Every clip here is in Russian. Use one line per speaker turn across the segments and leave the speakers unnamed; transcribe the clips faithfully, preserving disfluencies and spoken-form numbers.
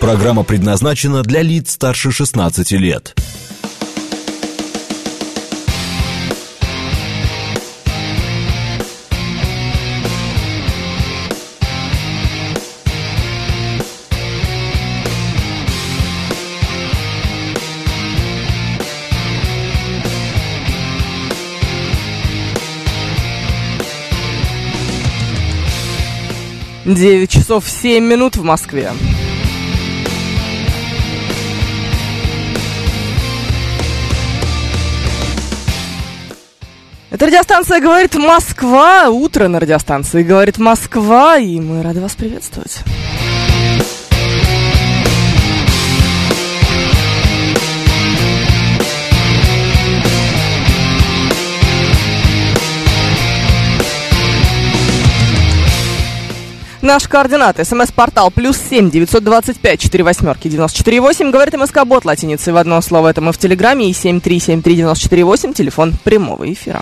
Программа предназначена для лиц старше шестнадцати лет.
девять часов семь минут в Москве. Это радиостанция «Говорит Москва». Утро на радиостанции «Говорит Москва». И мы рады вас приветствовать. Наши координаты. СМС-портал плюс семь девятьсот двадцать пять четыре восьмерки девяносто четыре восемь. Говорит МСК-бот латиницей в одно слово. Это мы в Телеграме. И семь три семь три девяносто четыре восемь. Телефон прямого эфира.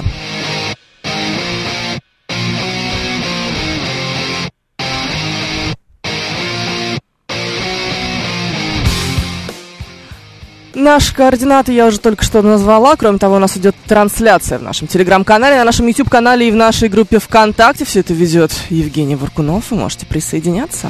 Наши координаты я уже только что назвала. Кроме того, у нас идет трансляция в нашем Телеграм-канале, на нашем YouTube-канале и в нашей группе ВКонтакте. Все это ведет Евгений Варкунов. Вы можете присоединяться.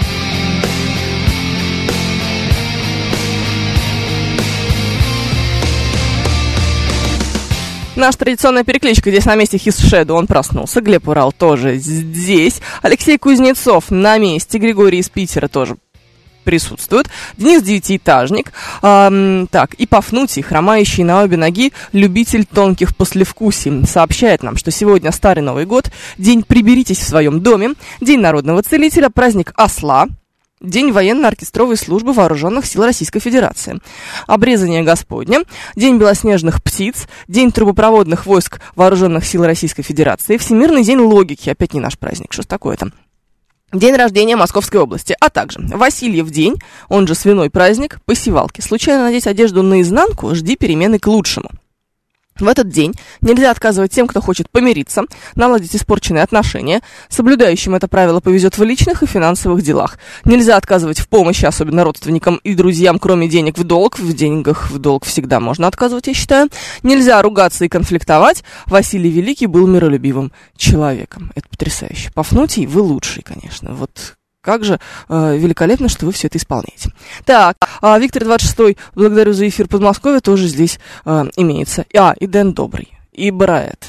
Наша традиционная перекличка здесь на месте. His Shadow, он проснулся. Глеб Урал тоже здесь. Алексей Кузнецов на месте. Григорий из Питера тоже присутствует. Денис Девятиэтажник. Эм, так, и Пафнутий, хромающий на обе ноги, любитель тонких послевкусий, сообщает нам, что сегодня Старый Новый год, день «Приберитесь в своем доме», день народного целителя, праздник Осла, день военно-оркестровой службы Вооруженных сил Российской Федерации, обрезание Господня, день белоснежных птиц, день трубопроводных войск Вооруженных сил Российской Федерации, Всемирный день логики, опять не наш праздник, что ж такое-то, день рождения Московской области, а также Васильев день, он же свиной праздник, посевалки. Случайно надеть одежду наизнанку, жди перемены к лучшему. В этот день нельзя отказывать тем, кто хочет помириться, наладить испорченные отношения. Соблюдающим это правило повезет в личных и финансовых делах. Нельзя отказывать в помощи, особенно родственникам и друзьям, кроме денег в долг. В деньгах в долг всегда можно отказывать, я считаю. Нельзя ругаться и конфликтовать. Василий Великий был миролюбивым человеком. Это потрясающе. Пафнутий, вы лучший, конечно. Вот как же э, великолепно, что вы все это исполняете. Так, э, Виктор двадцать шестой, благодарю за эфир Подмосковья, тоже здесь э, имеется. А, и Дэн Добрый, и Брайт,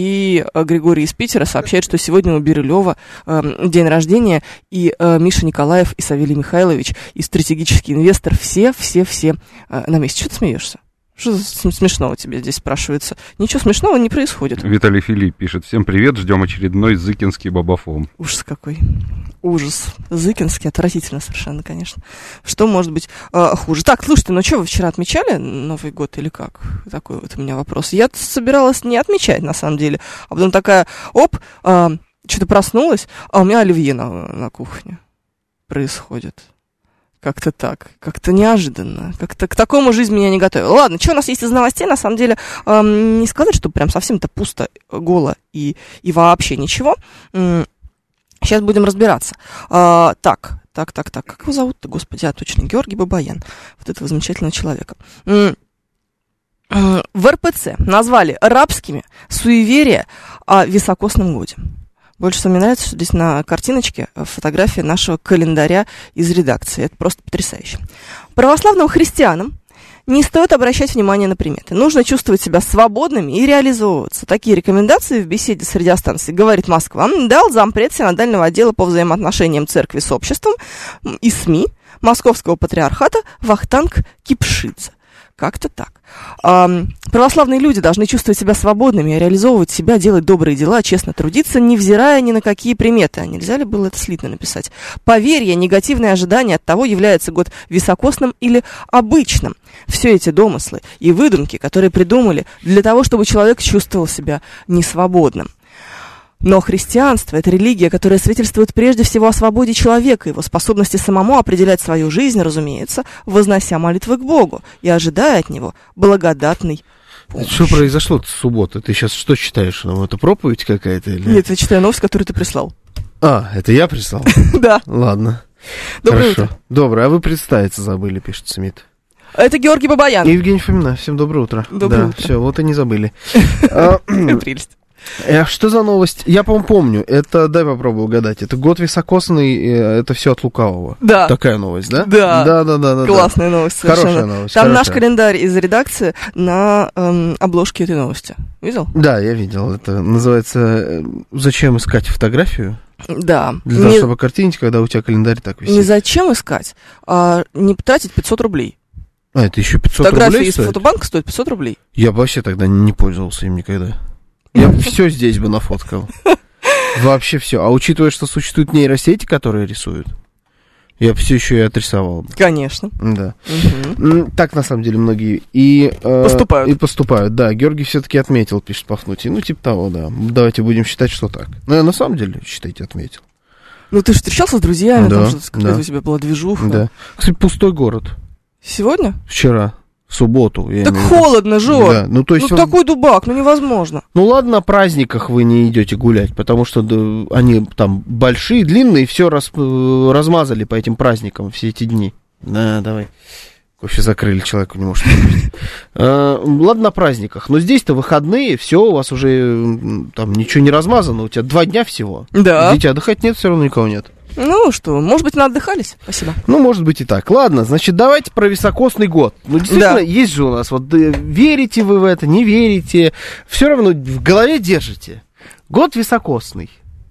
и э, Григорий из Питера сообщает, что сегодня у Бирюлева э, день рождения, и э, Миша Николаев, и Савелий Михайлович, и стратегический инвестор, все-все-все э, на месте. Что ты смеешься? Что смешного тебе здесь спрашивается? Ничего смешного не происходит.
Виталий Филипп пишет: всем привет, ждем очередной зыкинский бабафон.
Ужас какой. Ужас. Зыкинский, отвратительно совершенно, конечно. Что может быть э, хуже? Так, слушайте, ну что, вы вчера отмечали Новый год или как? Такой вот у меня вопрос. Я собиралась не отмечать, на самом деле. А потом такая, оп, э, что-то проснулась, а у меня оливье на, на кухне происходит. Как-то так, как-то неожиданно, как-то к такому жизнь меня не готовила. Ладно, что у нас есть из новостей, на самом деле, эм, не сказать, что прям совсем-то пусто, голо и, и вообще ничего. М- Сейчас будем разбираться. А, так, так, так, так, как его зовут-то, господи, а точно, Георгий Бабаян, вот этого замечательного человека. М- м- в эр пэ цэ назвали рабскими суеверия о високосном годе. Больше всего мне нравится, что здесь на картиночке фотография нашего календаря из редакции. Это просто потрясающе. Православным христианам не стоит обращать внимание на приметы. Нужно чувствовать себя свободными и реализовываться. Такие рекомендации в беседе с радиостанцией «Говорит Москва» дал зампред синодального отдела по взаимоотношениям церкви с обществом и СМИ Московского патриархата Вахтанг Кипшидзе. Как-то так. Эм, православные люди должны чувствовать себя свободными, реализовывать себя, делать добрые дела, честно трудиться, невзирая ни на какие приметы. А нельзя ли было это слитно написать? Поверье, негативные ожидания от того, является год високосным или обычным. Все эти домыслы и выдумки, которые придумали для того, чтобы человек чувствовал себя несвободным. Но христианство – это религия, которая свидетельствует прежде всего о свободе человека, его способности самому определять свою жизнь, разумеется, вознося молитвы к Богу и ожидая от Него благодатной помощи.
Что произошло в субботу? Ты сейчас что читаешь? Ну, это проповедь какая-то? Или...
Нет, я читаю новость, которую ты прислал.
А, это я прислал?
Да.
Ладно.
Доброе
Хорошо.
утро.
Доброе. А вы представиться забыли, пишет Смит.
Это Георгий Бабаян.
И Евгений Фомина. Всем доброе утро.
Доброе
да,
утро.
Все, вот и не забыли.
Прелесть.
Что за новость? Я, по-моему, помню. Это, дай попробую угадать. Это год високосный, это все от лукавого.
Да.
Такая новость, да?
Да.
Да, да, да. да
Классная новость совершенно.
Хорошая новость.
Там
хорошая.
наш календарь из редакции на эм, обложке этой новости. Видел?
Да, я видел. Это называется «Зачем искать фотографию?»
Да.
Для того,
Не,
чтобы картинить, когда у тебя календарь так висит.
не зачем искать, а не тратить пятьсот рублей.
А, это еще пятьсот
Фотография
рублей
из
стоит?
фотобанка стоит пятьсот рублей.
Я бы вообще тогда не пользовался им никогда. Я бы все здесь бы нафоткал. Вообще все. А учитывая, что существуют нейросети, которые рисуют, я бы все еще и отрисовал бы.
Конечно.
Да.
Мгм.
М, Так, на самом деле, многие и... э,
Поступают.
И поступают, да. Георгий все-таки отметил, пишет Пафнутий. Ну, типа того, да. Давайте будем считать, что так. Ну, я на самом деле, считайте, отметил.
Ну, ты же встречался с друзьями,
Да,
там что-то, какая-то
да.
у тебя была движуха.
Да. Кстати, пустой город.
Сегодня?
Вчера. В субботу. я
Так
имею в виду.
холодно, Жор.
Да. Ну, то есть...
Ну,
он-
такой дубак, ну невозможно.
Ну ладно, на праздниках вы не идете гулять, потому что да, они там большие, длинные, все раз, э, размазали по этим праздникам все эти дни. Да, давай. Кофе закрыли, человеку не может попить. А, ладно, на праздниках, но здесь-то выходные, все, у вас уже м, там ничего не размазано, у тебя два дня всего.
Да.
Идите отдыхать, нет, все равно никого нет.
Ну что, может быть, наотдыхались? Спасибо.
Ну, может быть и так. Ладно, значит, давайте про високосный год. Ну, действительно,
Да.
есть же у нас, вот э, верите вы в это, не верите, все равно в голове держите. Год високосный.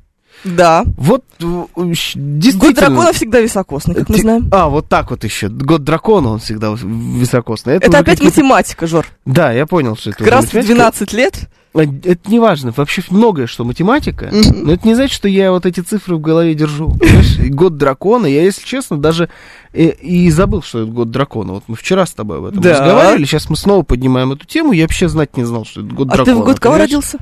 Да.
Вот э, щ- действительно...
Год дракона всегда високосный, как мы
Ти-
знаем.
А, вот так вот еще. Год дракона, он всегда в- високосный.
Это
уже
опять
какие-то-
математика, Жор.
Да, я понял, что это
Как
уже
раз в
математика.
двенадцать лет.
А, Это не важно, вообще многое, что математика,
Мгм.
но это не значит, что я вот эти цифры в голове держу. Понимаешь? И год дракона, я, если честно, даже и, и забыл, что это год дракона. Вот мы вчера с тобой об этом
Да.
разговаривали, сейчас мы снова поднимаем эту тему, я вообще знать не знал, что это год
А
дракона.
ты в год кого
понимаешь?
родился?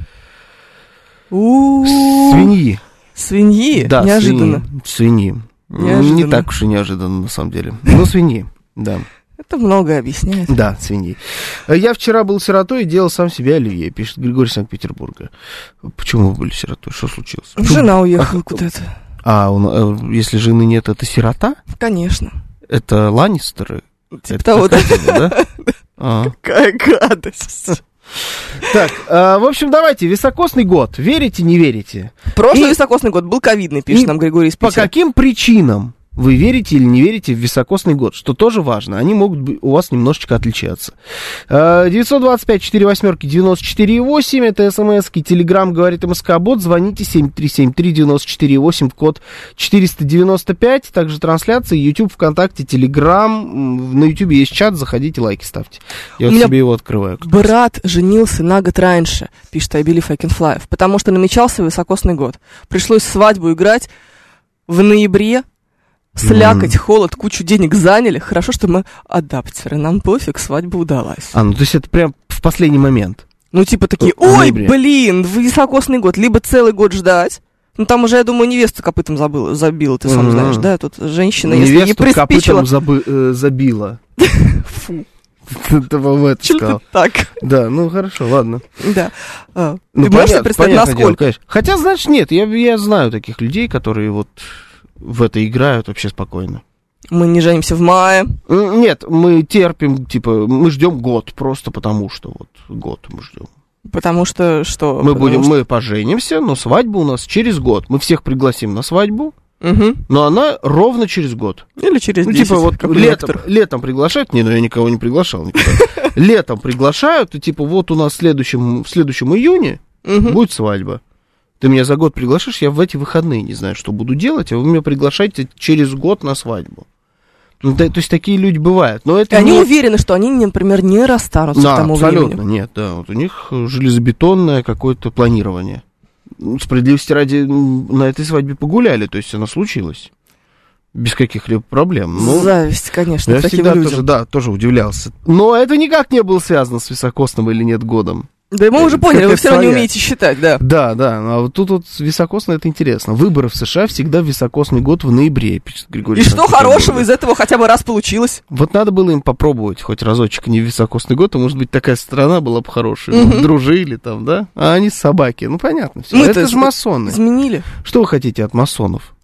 У-у-у.
Свиньи.
Свиньи?
Да,
Неожиданно.
Свиньи. свиньи.
Неожиданно.
Не так уж и неожиданно, на самом деле. Но свиньи, да.
Это многое объясняет.
Да, свиньи. Я вчера был сиротой и делал сам себе оливье, пишет Григорий из Санкт-Петербурга. Почему вы были сиротой? Что случилось? Почему?
Жена уехала куда-то.
А, он, э, если жены нет, это сирота?
Конечно.
Это Ланнистеры?
Типа
Это
того, да?
такое дело, да? А.
Какая гадость.
Так, а, в общем, давайте, високосный год. Верите, не верите?
Прошлый
И-
високосный год был ковидный, пишет
и
нам Григорий из
По
Питера.
каким причинам вы верите или не верите в високосный год, что тоже важно. Они могут быть у вас немножечко отличаться. девятьсот двадцать пять четыре восьмерки девяносто четыре восемь, это смски, телеграм говорит МСК-бот, звоните семь три семь три девяносто четыре восемь, код четыреста девяносто пять, также трансляции, YouTube, ВКонтакте, Телеграм, на YouTube есть чат, заходите, лайки ставьте. Я
У
вот
меня
себе его открываю.
Брат женился на год раньше, пишет I Believe I Can Fly, потому что намечался високосный год. Пришлось свадьбу играть в ноябре. Слякоть, холод, кучу денег заняли. Хорошо, что мы адаптеры. Нам пофиг, свадьба удалась.
А, ну то есть это прям в последний момент.
Ну, типа такие,
В
ой,
ноябре.
блин, високосный год. Либо целый год ждать. Ну, там уже, я думаю, невеста копытом забыла, забила, ты сам
Мгм.
знаешь, да? Тут женщина, если ей
Невесту
приспичила...
копытом забы- э, забила.
Фу,
Ты бы это
что
сказал.
ты так?
Да, ну хорошо, ладно.
Да. А,
Ну,
ты можешь себе
понятно,
представить,
понятное дело,
насколько?
конечно. Хотя, знаешь, нет, я, я знаю таких людей, которые вот в это играют вообще спокойно.
Мы не женимся в мае.
М, Нет, мы терпим, типа, мы ждем год, просто потому что вот год мы ждем.
Потому что что?
Мы
Потому
будем,
что-
мы поженимся, но свадьба у нас через год. Мы всех пригласим на свадьбу,
Мгм.
но она ровно через год.
Или через
Ну,
десять,
типа, вот
как у
летом,
некоторых.
летом приглашают. Не, ну я никого не приглашал никуда. Летом приглашают, и типа, вот у нас в следующем, в следующем июне
Мгм.
будет свадьба. Ты меня за год приглашишь, я в эти выходные не знаю, что буду делать, а вы меня приглашаете через год на свадьбу. Ну, да, то есть такие люди бывают. Но
И
это
они
не...
уверены, что они, например, не расстанутся
Да,
к тому
абсолютно,
времени.
нет, да. Вот у них железобетонное какое-то планирование. Ну, справедливости ради, м, на этой свадьбе погуляли, то есть она случилась. Без каких-либо проблем. Ну,
Зависть, конечно,
я
к таким
всегда
людям.
тоже, да, тоже удивлялся. Но это никак не было связано с високосным или нет годом.
Да, мы уже поняли, вы
Какая
все равно не
своя.
умеете считать, да.
Да, да, а вот тут вот високосно это интересно. Выборы в США всегда в високосный год в ноябре, пишет Григорий.
И что
Санкт-Петербурга.
хорошего из этого хотя бы раз получилось?
Вот надо было им попробовать хоть разочек не в високосный год, а может быть такая страна была бы хорошая.
Мгм.
Дружили там, да? А они собаки. Ну понятно все.
Мы-то
Это же
з-
масоны.
Изменили.
Что вы хотите от масонов?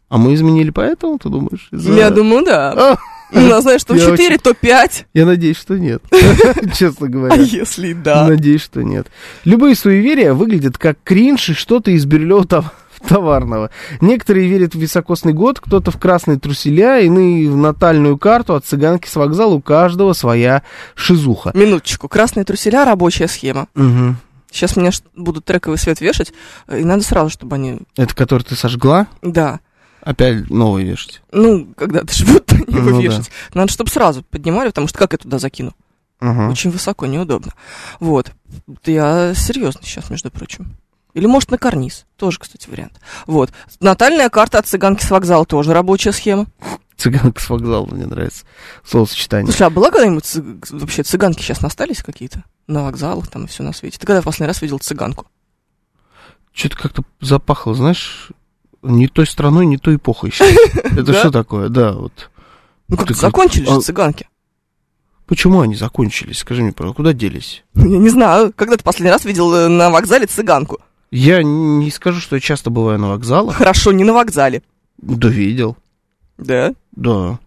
А мы изменили поэтому, ты думаешь? Из-за...
Я думаю, да.
А,
Ну, знаешь, то
я
четыре,
очень-
то пять.
Я надеюсь, что нет. Честно
А
говоря.
если да?
Надеюсь, что нет. Любые суеверия выглядят как кринж и что-то из бирюлевого товарного. Некоторые верят в високосный год, кто-то в красные труселя, иные в натальную карту, от цыганки с вокзала, у каждого своя шизуха.
Минуточку. Красные труселя — рабочая схема.
Угу.
Сейчас меня ш- будут трековый свет вешать, и надо сразу, чтобы они...
Это который ты сожгла?
Да.
Опять новый вешать.
Ну, когда ты же будут на него
Ну да.
вешать. Надо, чтобы сразу поднимали, потому что как я туда закину?
Ага.
Очень высоко, неудобно. Вот. Я серьезно сейчас, между прочим. Или, может, на карниз. Тоже, кстати, вариант. Вот. Натальная карта от цыганки с вокзала тоже рабочая схема.
Цыганка с вокзала, мне нравится словосочетание.
Слушай, а была когда-нибудь цы- вообще цыганки сейчас остались какие-то? На вокзалах там и все на свете. Ты когда в последний раз видел цыганку?
Что-то как-то запахло, знаешь, не той страной, не той эпохой еще. Это
Да?
что такое? Да, вот.
Ну как,
Ты
закончились
как-
же
а-
цыганки.
Почему они закончились? Скажи мне, правда, куда делись?
Я не знаю, когда ты последний раз видел э, на вокзале цыганку?
Я не скажу, что я часто бываю на вокзалах.
Хорошо, не на вокзале.
Да, видел.
Да?
Да.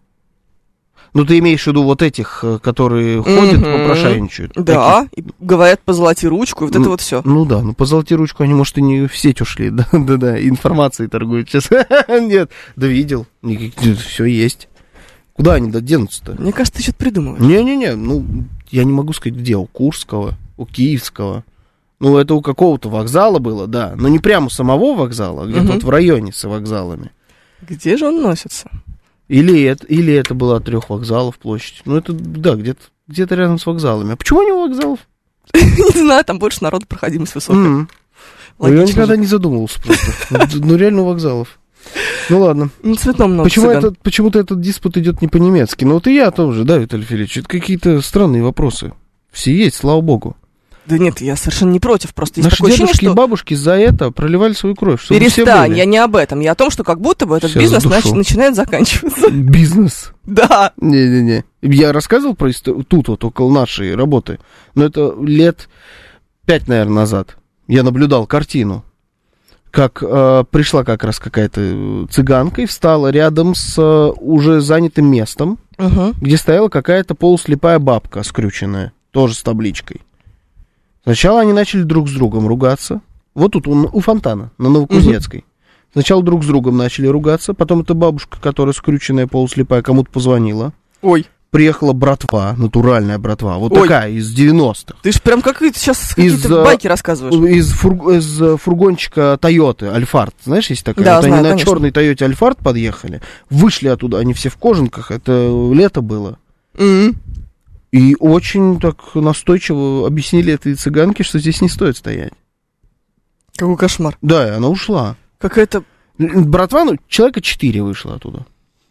Ну, ты имеешь в виду вот этих, э, которые ходят,
Мгм.
попрошайничают?
Да, и говорят, позолоти ручку, и вот это
Ну,
вот все.
Ну да, ну позолоти ручку, они, может, и не в сеть ушли. Да-да-да, информацией торгуют сейчас. Нет, да видел. Все есть. Куда они денутся-то?
Мне кажется, ты что-то придумываешь.
Не-не-не, ну, я не могу сказать, где, у Курского, у Киевского. Ну, это у какого-то вокзала было, да, но не прямо у самого вокзала, а где-то
Мгм.
вот в районе с вокзалами.
Где же он носится?
Или это, или это было от трех вокзалов площадь. Ну, это, да, где-то, где-то рядом с вокзалами. А почему не у вокзалов?
Не знаю, там больше народу, проходимость высокая.
М. Ну, я
Логично
никогда
же.
не задумывался просто. Ну, Ну, реально у вокзалов. Ну, ладно.
Ну, цветном много
Почему
цыган.
этот, почему-то этот диспут идет не по-немецки? Ну, вот и я тоже, да, Виталий Филиппович, это какие-то странные вопросы. Все есть, слава богу.
Да нет, я совершенно не против. Просто есть
Наши
такое ощущение,
дедушки
что...
и бабушки за это проливали свою кровь. Чтобы все
Перестань,
были.
я не об этом. Я о том, что как будто бы этот
Сейчас
бизнес
задушу.
нач- начинает заканчиваться.
Бизнес.
Да.
Не-не-не. Я рассказывал про историю тут вот, около нашей работы, но это лет пять, наверное, назад. Я наблюдал картину, как э, пришла как раз какая-то цыганка и встала рядом с э, уже занятым местом,
Угу.
где стояла какая-то полуслепая бабка скрюченная, тоже с табличкой. Сначала они начали друг с другом ругаться. Вот тут, у, у фонтана, на Новокузнецкой. Сначала друг с другом начали ругаться, потом эта бабушка, которая скрюченная, полуслепая, кому-то позвонила.
Ой,
Приехала братва, натуральная братва, вот
Ой.
такая, из девяностых.
ты ж прям как сейчас
Из,
какие-то
э,
байки рассказываешь.
Из, фур- из э, фургончика Тойоты, Альфард, знаешь, есть такая?
Да,
вот
знаю,
они на
конечно.
черной Тойоте Альфард подъехали, вышли оттуда, они все в кожанках, это лето было.
М.
И очень так настойчиво объяснили этой цыганке, что здесь не стоит стоять.
Какой кошмар.
Да, и она ушла.
Какая-то...
Братва, ну, человека четыре вышло оттуда.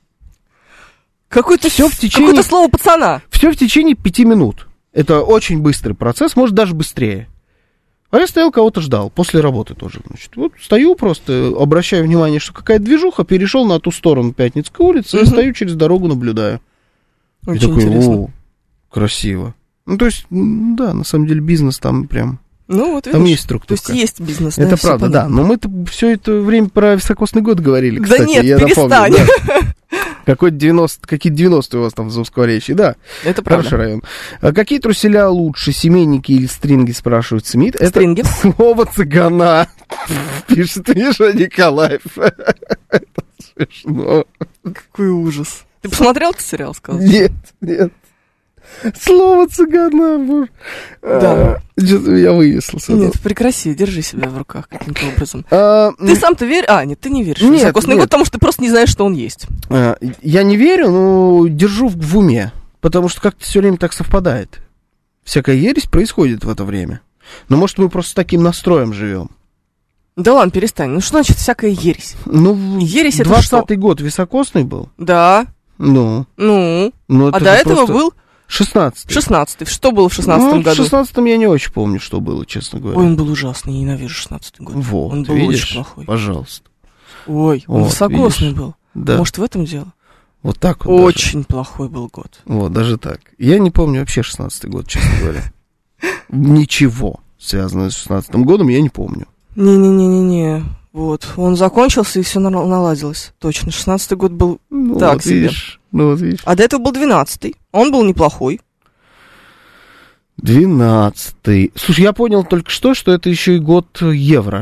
Какое-то,
Всё в течение-
какое-то слово пацана.
Все в течение пяти минут. Это очень быстрый процесс, может даже быстрее. А я стоял, кого-то ждал, после работы тоже. Значит, вот стою просто, обращаю внимание, что какая-то движуха, перешел на ту сторону Пятницкой улицы, и
Мгм.
стою через дорогу, наблюдаю. И
Очень
такой,
интересно.
о, красиво. Ну, то есть, м, да, на самом деле бизнес там прям,
Ну, вот
там
видишь,
есть
то
структура.
есть есть бизнес.
Это
всё
правда, да.
понятно.
Но мы-то все это время про високосный год говорили,
Да
кстати,
нет,
я напомню.
перестань.
Да. Какой-то девяносто, какие девяностые у вас там в Заускворечье, да.
Это правда.
Хороший район. А какие труселя лучше, семейники или стринги, спрашивает Смит. Это
Стринги.
слово цыгана. Пишет Миша Николаев. Это смешно.
Какой ужас. Ты посмотрел этот сериал, сказал?
Нет, нет. Слово цыгана, боже.
Да.
А, что-то я вынеслся.
Нет, прекрати, держи себя в руках каким-то образом.
А,
Ты сам-то веришь? А, нет, ты не веришь. в
Нет,
високосный
нет.
год, потому что ты просто не знаешь, что он есть.
а, я не верю, но держу в, в уме. Потому что как-то все время так совпадает. Всякая ересь происходит в это время. Но может мы просто с таким настроем живем.
Да ладно, перестань. Ну что значит всякая ересь?
Ну,
Ересь это
двадцатый год високосный был.
Да,
Ну,
ну.
ну
А
это
до
же
этого
просто
был
шестнадцатый.
шестнадцатый. Что было в
Ну,
шестнадцатом
в
году?
шестнадцатом я не очень помню, что было, честно говоря.
Ой, он был ужасный, я ненавижу шестнадцатый год.
Вот,
он был
видишь?
очень плохой.
Пожалуйста.
Ой, он
Вот,
высокосный
видишь?
был.
Да.
Может, в этом дело?
Вот так вот. даже.
Очень плохой был год.
Вот, даже так. Я не помню вообще шестнадцатый год, честно говоря. Ничего, связанное с шестнадцатым годом, я не помню.
Не-не-не-не-не. Вот, он закончился, и все наладилось. Точно, шестнадцатый год был
Ну,
так
вот
себе.
видишь, ну, вот видишь.
А до этого был двенадцатый. Он был неплохой.
двенадцатый. Слушай, я понял только что, что это еще и год Евро.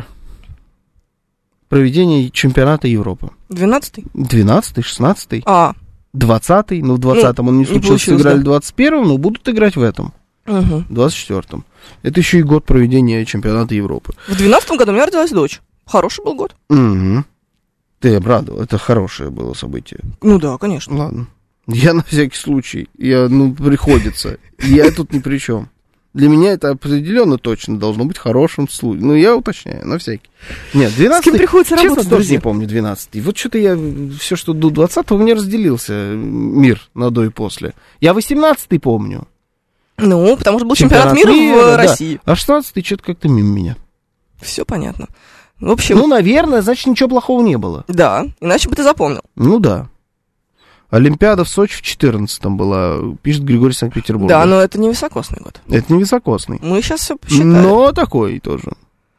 Проведение чемпионата Европы.
двенадцатый?
двенадцатый, шестнадцатый,
А,
двадцатый. Ну, в двадцатом он не
не
случился,
получилось,
сыграли
да.
в двадцать первом, но будут играть в этом,
угу.
двадцать четвёртом. Это еще и год проведения чемпионата Европы.
В двенадцатом году у меня родилась дочь. Хороший был год.
Угу. Ты обрадовал, это хорошее было событие.
Ну да, конечно.
Ладно. Я на всякий случай, я, ну, приходится. Я тут ни при чем. Для меня это определенно точно должно быть хорошим случаем. Ну, я уточняю, на всякий. Нет, двенадцатый...
С кем приходится
честно,
работать,
тоже
друзья?
не помню двенадцатый. Вот что-то я... Все, что до двадцатого, у меня разделился мир на до и после. Я восемнадцатый помню.
Ну, потому что был чемпионат, мира, в
да.
России.
А шестнадцатый что-то как-то мимо меня.
Все понятно. В общем,
Ну, наверное, значит, ничего плохого не было.
да, иначе бы ты запомнил.
Ну, да. Олимпиада в Сочи в четырнадцатом была, пишет Григорий Санкт-Петербург.
Да, но это не высокосный год.
Это не высокосный.
Мы сейчас все посчитаем.
Но такой тоже.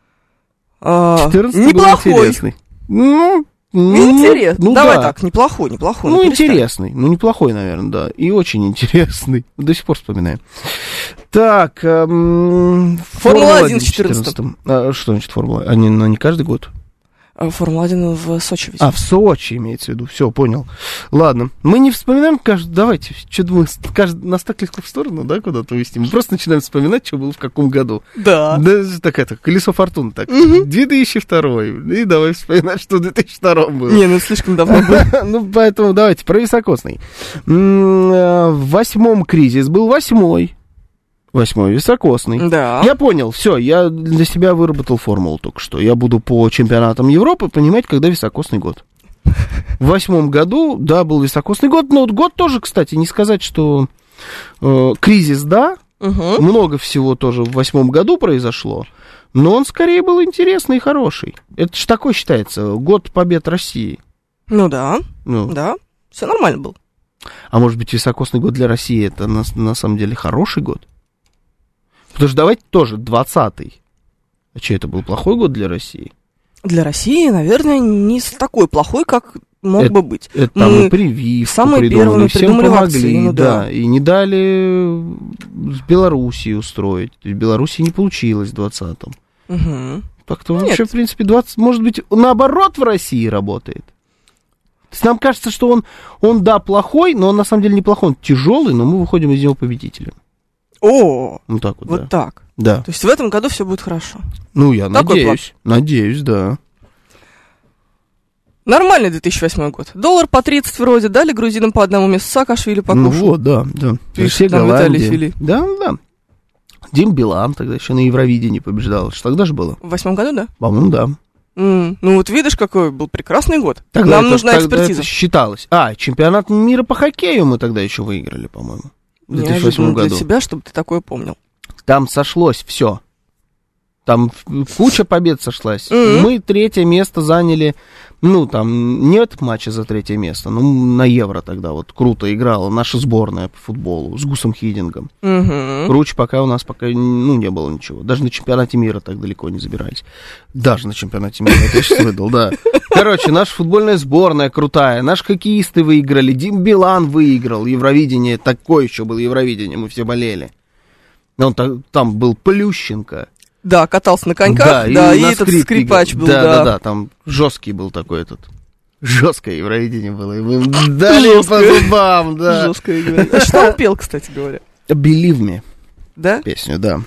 А,
четырнадцатый был
неплохой.
интересный. Ну,
Интересно.
ну
Давай
да.
так, неплохой, неплохой.
Ну,
перестань.
интересный. Ну, неплохой, наверное, да. И очень интересный. До сих пор вспоминаем. Так. Эм,
Формула-один в
четырнадцатом. А, что значит Формула? А не, ну, не каждый год.
А, Формула-один в Сочи ведь.
А, в Сочи имеется в виду. Все, понял. Ладно. Мы не вспоминаем каждый... Давайте, что-то мы каждый... нас так легко в сторону, да, куда-то увести. Мы просто начинаем вспоминать, что было в каком году.
Да.
Да, так это, колесо фортуны так.
Мгм.
две тысячи второй. И давай вспоминать, что в две тысячи втором было.
Не, ну это слишком давно было.
Ну, поэтому давайте, про високосный. М, э, В восьмом кризис был восьмой. Восьмой високосный.
Да.
Я понял, все, я для себя выработал формулу только что. Я буду по чемпионатам Европы понимать, когда високосный год. В восьмом году, да, был високосный год, но вот год тоже, кстати, не сказать, что э, кризис, да,
Угу.
много всего тоже в восьмом году произошло, но он скорее был интересный и хороший. Это же такой считается, год побед России.
Ну да,
Ну,
да. Все нормально было.
а может быть, високосный год для России это на, на самом деле хороший год? Потому что давайте тоже двадцатый. А что, это был плохой год для России?
Для России, наверное, не с- такой плохой, как мог
Это-
бы быть.
Это там
Мы
и прививку
самые
придумали,
первыми
всем
придумали
помогли,
вакцину,
да,
да.
и не дали с Белоруссией устроить. То есть в Белоруссии не получилось в двадцатом.
Угу.
Так-то
Нет.
вообще, в принципе, двадцать, может быть, наоборот в России работает. То есть нам кажется, что он, он, да, плохой, но он на самом деле неплохой, он тяжелый, но мы выходим из него победителем.
О,
Ну так вот,
вот
да.
так.
Да.
То есть в этом году все будет хорошо.
Ну, я
Такой
надеюсь. Надеюсь, да.
Нормальный две тысячи восьмой год. Доллар по тридцать вроде, дали грузинам по одному месту, Саакашвили покушал.
Ну вот, да, да.
Пишет
Все
нам Виталий
Голландия.
Фили.
Да, да. Дим Билан тогда еще на Евровидении побеждал. Что тогда же было?
В восьмом году, да?
По-моему, да.
М, Ну вот видишь, какой был прекрасный год.
Тогда
Нам
это-
нужна
тогда
экспертиза.
это считалось. А, чемпионат мира по хоккею мы тогда еще выиграли, по-моему. В две тысячи восьмом
Неожиданно
году.
для себя, чтобы ты такое помнил.
Там сошлось все. Там куча побед сошлась.
Мгм.
Мы третье место заняли. Ну, там нет матча за третье место. Ну, на Евро тогда вот круто играла наша сборная по футболу с Гусом Хидингом.
Мгм.
Круче пока у нас пока, ну, не было ничего. Даже на чемпионате мира так далеко не забирались. Даже на чемпионате мира, это я сейчас выдал, да. Короче, наша футбольная сборная крутая. Наши хоккеисты выиграли. Дим Билан выиграл Евровидение. Такое еще было Евровидение, мы все болели. Он та- там был Плющенко.
Да, катался на коньках, да, и,
на
этот
скрипке
скрипач
играл.
был,
да.
да.
Да, да, там жесткий был такой этот. Жесткое Евровидение было. И мы дали по
Жесткое.
зубам, да.
Жестко играть. А что он пел, кстати говоря?
Believe me.
Да?
Песню, да.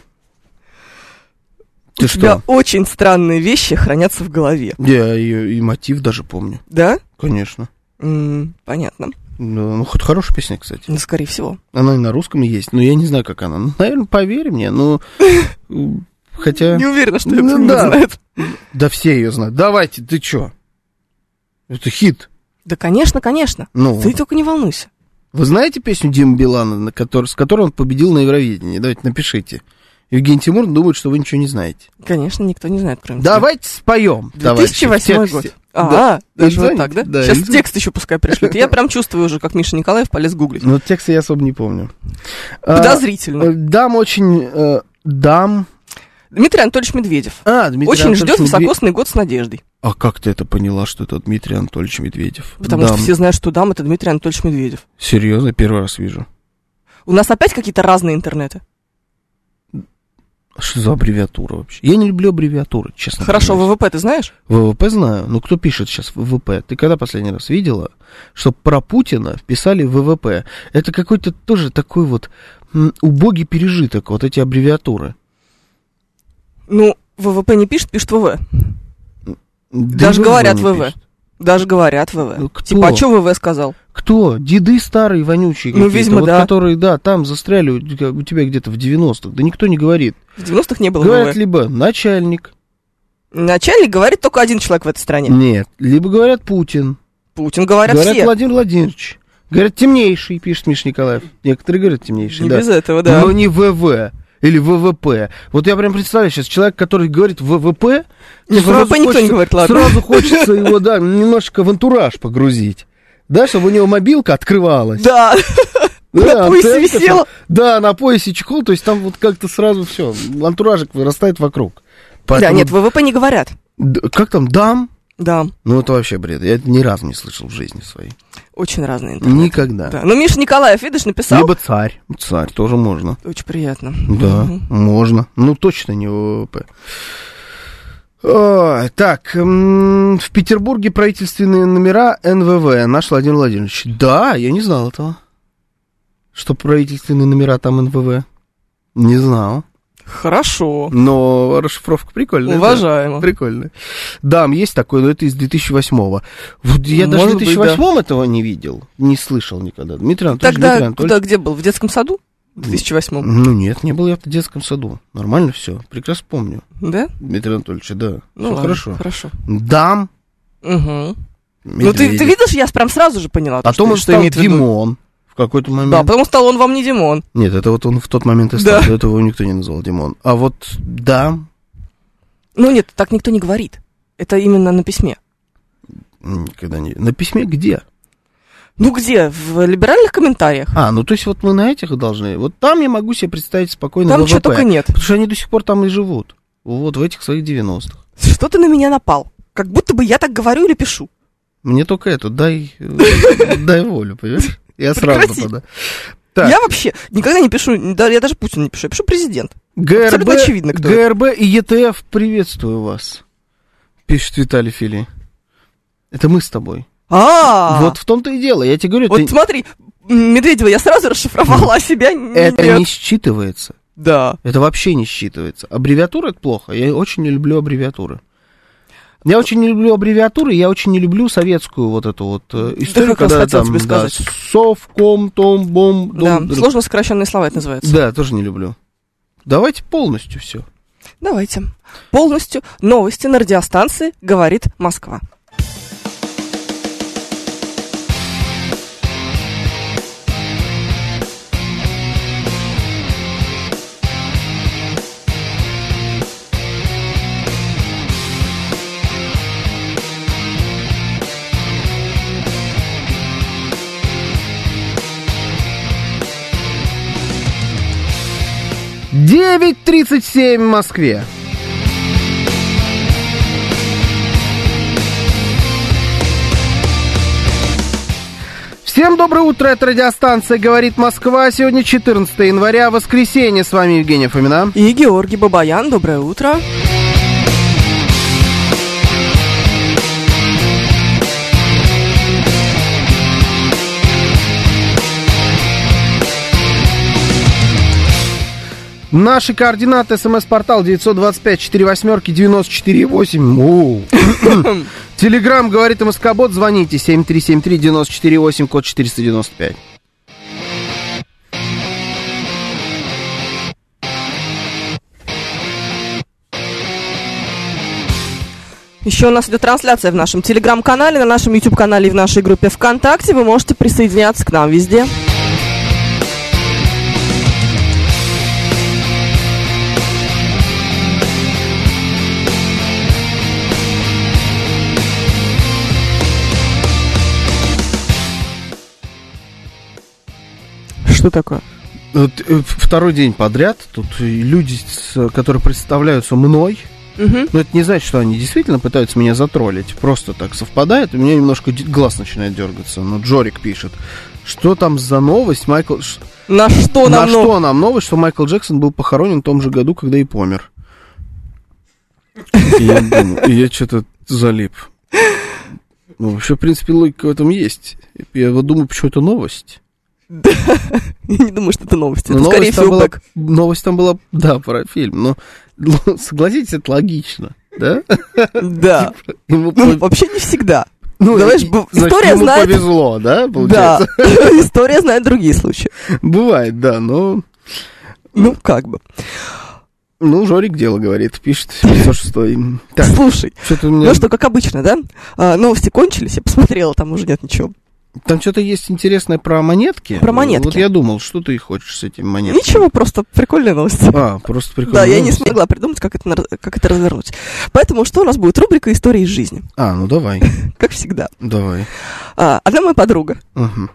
У
Ты
тебя
что?
очень странные вещи хранятся в голове.
Я ее и мотив даже помню.
Да?
Конечно.
М, понятно.
Ну, ну, хоть хорошая песня, кстати.
Ну, скорее всего.
Она и на русском есть, но я не знаю, как она. Ну, наверное, поверь мне, ну... Хотя...
Не уверена, что это
Ну
не
да.
знает.
Да все ее знают. Давайте, ты чё? Это хит.
Да, конечно, конечно.
Ну,
Ты только не волнуйся.
вы знаете песню Димы Билана, на который, с которой он победил на Евровидении? Давайте напишите. Евгений Тимур думает, что вы ничего не знаете.
Конечно, никто не знает, кроме тебя.
Давайте споем.
две тысячи восьмой год. А,
Да.
даже
Или
вот так, да?
да,
Сейчас
или-
текст еще пускай пришлют. Я прям чувствую уже, как Миша Николаев полез гуглить.
Ну, текста я особо не помню.
Подозрительно.
А, дам очень... э, дам...
Дмитрий Анатольевич Медведев.
А, Дмитрий
Очень
Анатольевич
ждет
Медведев.
високосный год с надеждой.
А как ты это поняла, что это Дмитрий Анатольевич Медведев?
Потому
Дам.
что все знают, что дам, это Дмитрий Анатольевич Медведев.
Серьезно, первый раз вижу.
У нас опять какие-то разные интернеты.
Что за аббревиатура вообще? Я не люблю аббревиатуры, честно.
Хорошо,
признаюсь.
ВВП ты знаешь?
ВВП знаю. Ну, кто пишет сейчас ВВП? Ты когда последний раз видела, что про Путина писали ВВП? Это какой-то тоже такой вот м, убогий пережиток, вот эти аббревиатуры.
Ну, ВВП не пишет, пишет ВВ.
Да
Даже
и
говорят
не
ВВ.
пишет.
Даже говорят ВВ.
Ну, кто?
Типа, а что ВВ сказал?
Кто? Деды старые, вонючие
Ну,
какие-то,
видимо,
вот,
да.
которые, да, там застряли у, у тебя где-то в девяностых. Да никто не говорит.
В девяностых не было
Говорят
ВВ.
либо начальник.
Начальник говорит только один человек в этой стране.
Нет. Либо говорят Путин.
Путин говорят,
Говорят
все.
Владимир Владимирович. Говорят темнейший, пишет Миша Николаев. Некоторые говорят темнейший,
Не
да.
без этого, да.
Но не ВВ. Или ВВП. Вот я прям представляю сейчас, человек, который говорит ВВП,
Не,
сразу
ВВП никто не
хочется-
говорит, ладно.
Сразу хочется его, да, немножечко в антураж погрузить. Да, чтобы у него мобилка открывалась.
Да,
Да,
на поясе
антенка
висела.
там- Да, на поясе чехол, то есть там вот как-то сразу все, антуражик вырастает вокруг.
Да,
Поэтому-
нет, ВВП не говорят.
Д- Как там, дам?
Да,
Ну, это вообще бред. Я это ни разу не слышал в жизни своей.
очень разные интернеты.
Никогда.
Да. Ну, Миша Николаев, видишь, написал.
Либо царь. Царь тоже можно.
Очень приятно.
Да,
Мгм.
можно. Ну, точно не ВВП. Ой, так, м, в Петербурге правительственные номера эн вэ вэ, наш Владимир Владимирович. Да, я не знал этого. Что правительственные номера там эн вэ вэ. Не знал.
Хорошо.
Но расшифровка прикольная.
Уважаемо.
Да, прикольная. Да, есть такое, но это из две тысячи восьмого. Вот я даже
Может
в
быть,
две тысячи восьмом этого не видел, не слышал никогда. Дмитрий Анатольевич,
Тогда
Дмитрий Анатольевич.
куда, где был? В детском саду? В две тысячи восьмом?
Ну нет, не был я в детском саду. Нормально все, прекрасно помню.
Да?
Дмитрий Анатольевич, да.
Ну,
Всё
ладно,
хорошо.
Хорошо.
Дам.
Угу. Ну, ты, ты
Медведев.
видишь, я прям сразу же поняла,
Потом
что,
он
что
стал
имеет в виду.
Димон в какой-то момент.
Да, потом стал он вам не Димон.
Нет, это вот он в тот момент и стал.
Да.
До этого его никто не называл Димон. А вот дам.
Ну, нет, так никто не говорит. Это именно на письме.
Никогда не... На письме где?
Ну, где? В либеральных комментариях.
А, ну то есть вот мы на этих должны... Вот там я могу себе представить спокойно
Там
ВВП.
чего только нет.
Потому что они до сих пор там и живут. Вот в этих своих девяностых.
Что ты на меня напал? Как будто бы я так говорю или пишу.
Мне только это, дай, э, дай волю, понимаешь? Я сразу
Прекрати.
нападаю. Так,
Я вообще никогда не пишу, да, я даже Путину не пишу, я пишу президент.
ГРБ,
абсолютно очевидно, кто
ГРБ и е тэ эф, приветствую вас, пишет Виталий Фили. Это мы с тобой.
А,
Вот в том-то и дело, я тебе говорю,
вот
ты-
смотри, Медведева я сразу расшифровала, а себя
это
нет.
не считывается.
Да.
Это вообще не считывается. Аббревиатура — это плохо. Я очень не люблю аббревиатуры. Я очень не люблю аббревиатуры, я очень не люблю советскую вот эту вот э, историю,
как раз
когда
хотел
там,
тебе
да,
сказать.
совком, том, бом,
Да,
дом,
сложно сокращенные слова это называется.
Да, тоже не люблю. Давайте полностью все.
Давайте. Полностью новости на радиостанции «Говорит Москва».
девять тридцать семь в Москве. Всем доброе утро, это радиостанция «Говорит Москва». Сегодня четырнадцатое января, воскресенье. С вами Евгения Фомина.
И Георгий Бабаян, доброе утро.
Наши координаты: смс-портал девятьсот двадцать пять сорок восемь девяносто четыре восемь. Телеграм «Говорит МСК-бот», звоните семь три семь три девяносто четыре восемь, код четыреста девяносто пять.
Еще у нас идет трансляция в нашем телеграм-канале, на нашем YouTube-канале и в нашей группе ВКонтакте. Вы можете присоединяться к нам везде. Что такое?
Вот, э, второй день подряд тут люди, с- которые представляются мной,
Мгм.
Но это не значит, что они действительно пытаются меня затроллить. Просто так совпадает, и у меня немножко д- глаз начинает дергаться. Но Джорик пишет, что там за новость, Майкл... ш-
На что
На
нам ну-
что нам новость, что Майкл Джексон был похоронен в том же году, когда и помер. И я думаю, и я что-то залип. Ну, вообще, в принципе, логика в этом есть. Я вот думаю, почему это новость.
Я не думаю, что это новости.
Ну,
Это, скорее
новость, там
всего,
была,
бэк.
новость там была, да, про фильм. Но, ну, согласитесь, это логично, да?
Да.
Ему
Ну,
пов-
вообще не всегда.
ну,
знаешь,
и-
б-
значит,
история
ему
знает-
повезло, да,
Да.
получается?
История знает другие случаи.
Бывает, да, но...
Ну, как бы.
Ну, Жорик дело говорит, пишет пятьсот шестой. Так,
Слушай,
что-то у меня...
ну что, как обычно, да? А, новости кончились, я посмотрела, там уже нет ничего.
Там что-то есть интересное про монетки.
Про монетки.
Вот я думал, что ты хочешь с этими монетками.
Ничего, просто прикольная новость.
А, просто прикольно.
Да, я не смогла придумать, как это, нар- как это развернуть. Поэтому что у нас будет? Рубрика «История из жизни».
А, ну давай,
Как всегда.
давай.
А, одна моя подруга.
Мгм.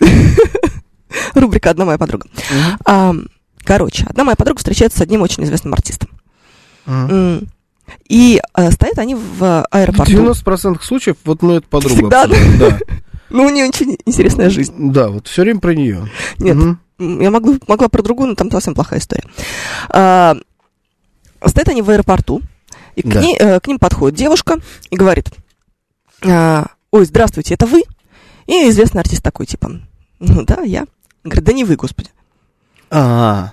Рубрика «Одна моя подруга».
Мгм.
А, короче, одна моя подруга встречается с одним очень известным артистом.
Мгм.
М. И э, стоят они в
В
аэропорту.
девяносто процентов случаев вот мы эту подругу
Всегда,
обсуждаем. Да.
Ну, у нее очень интересная жизнь.
Да, вот все время про нее.
Нет, м, я могла, могла про другую, но там совсем плохая история. А, стоят они в аэропорту, и к,
Да.
ней, э, к ним подходит девушка и говорит: а, ой, здравствуйте, это вы? И известный артист такой, типа, ну да, я. Говорит, да не вы, господи.
А,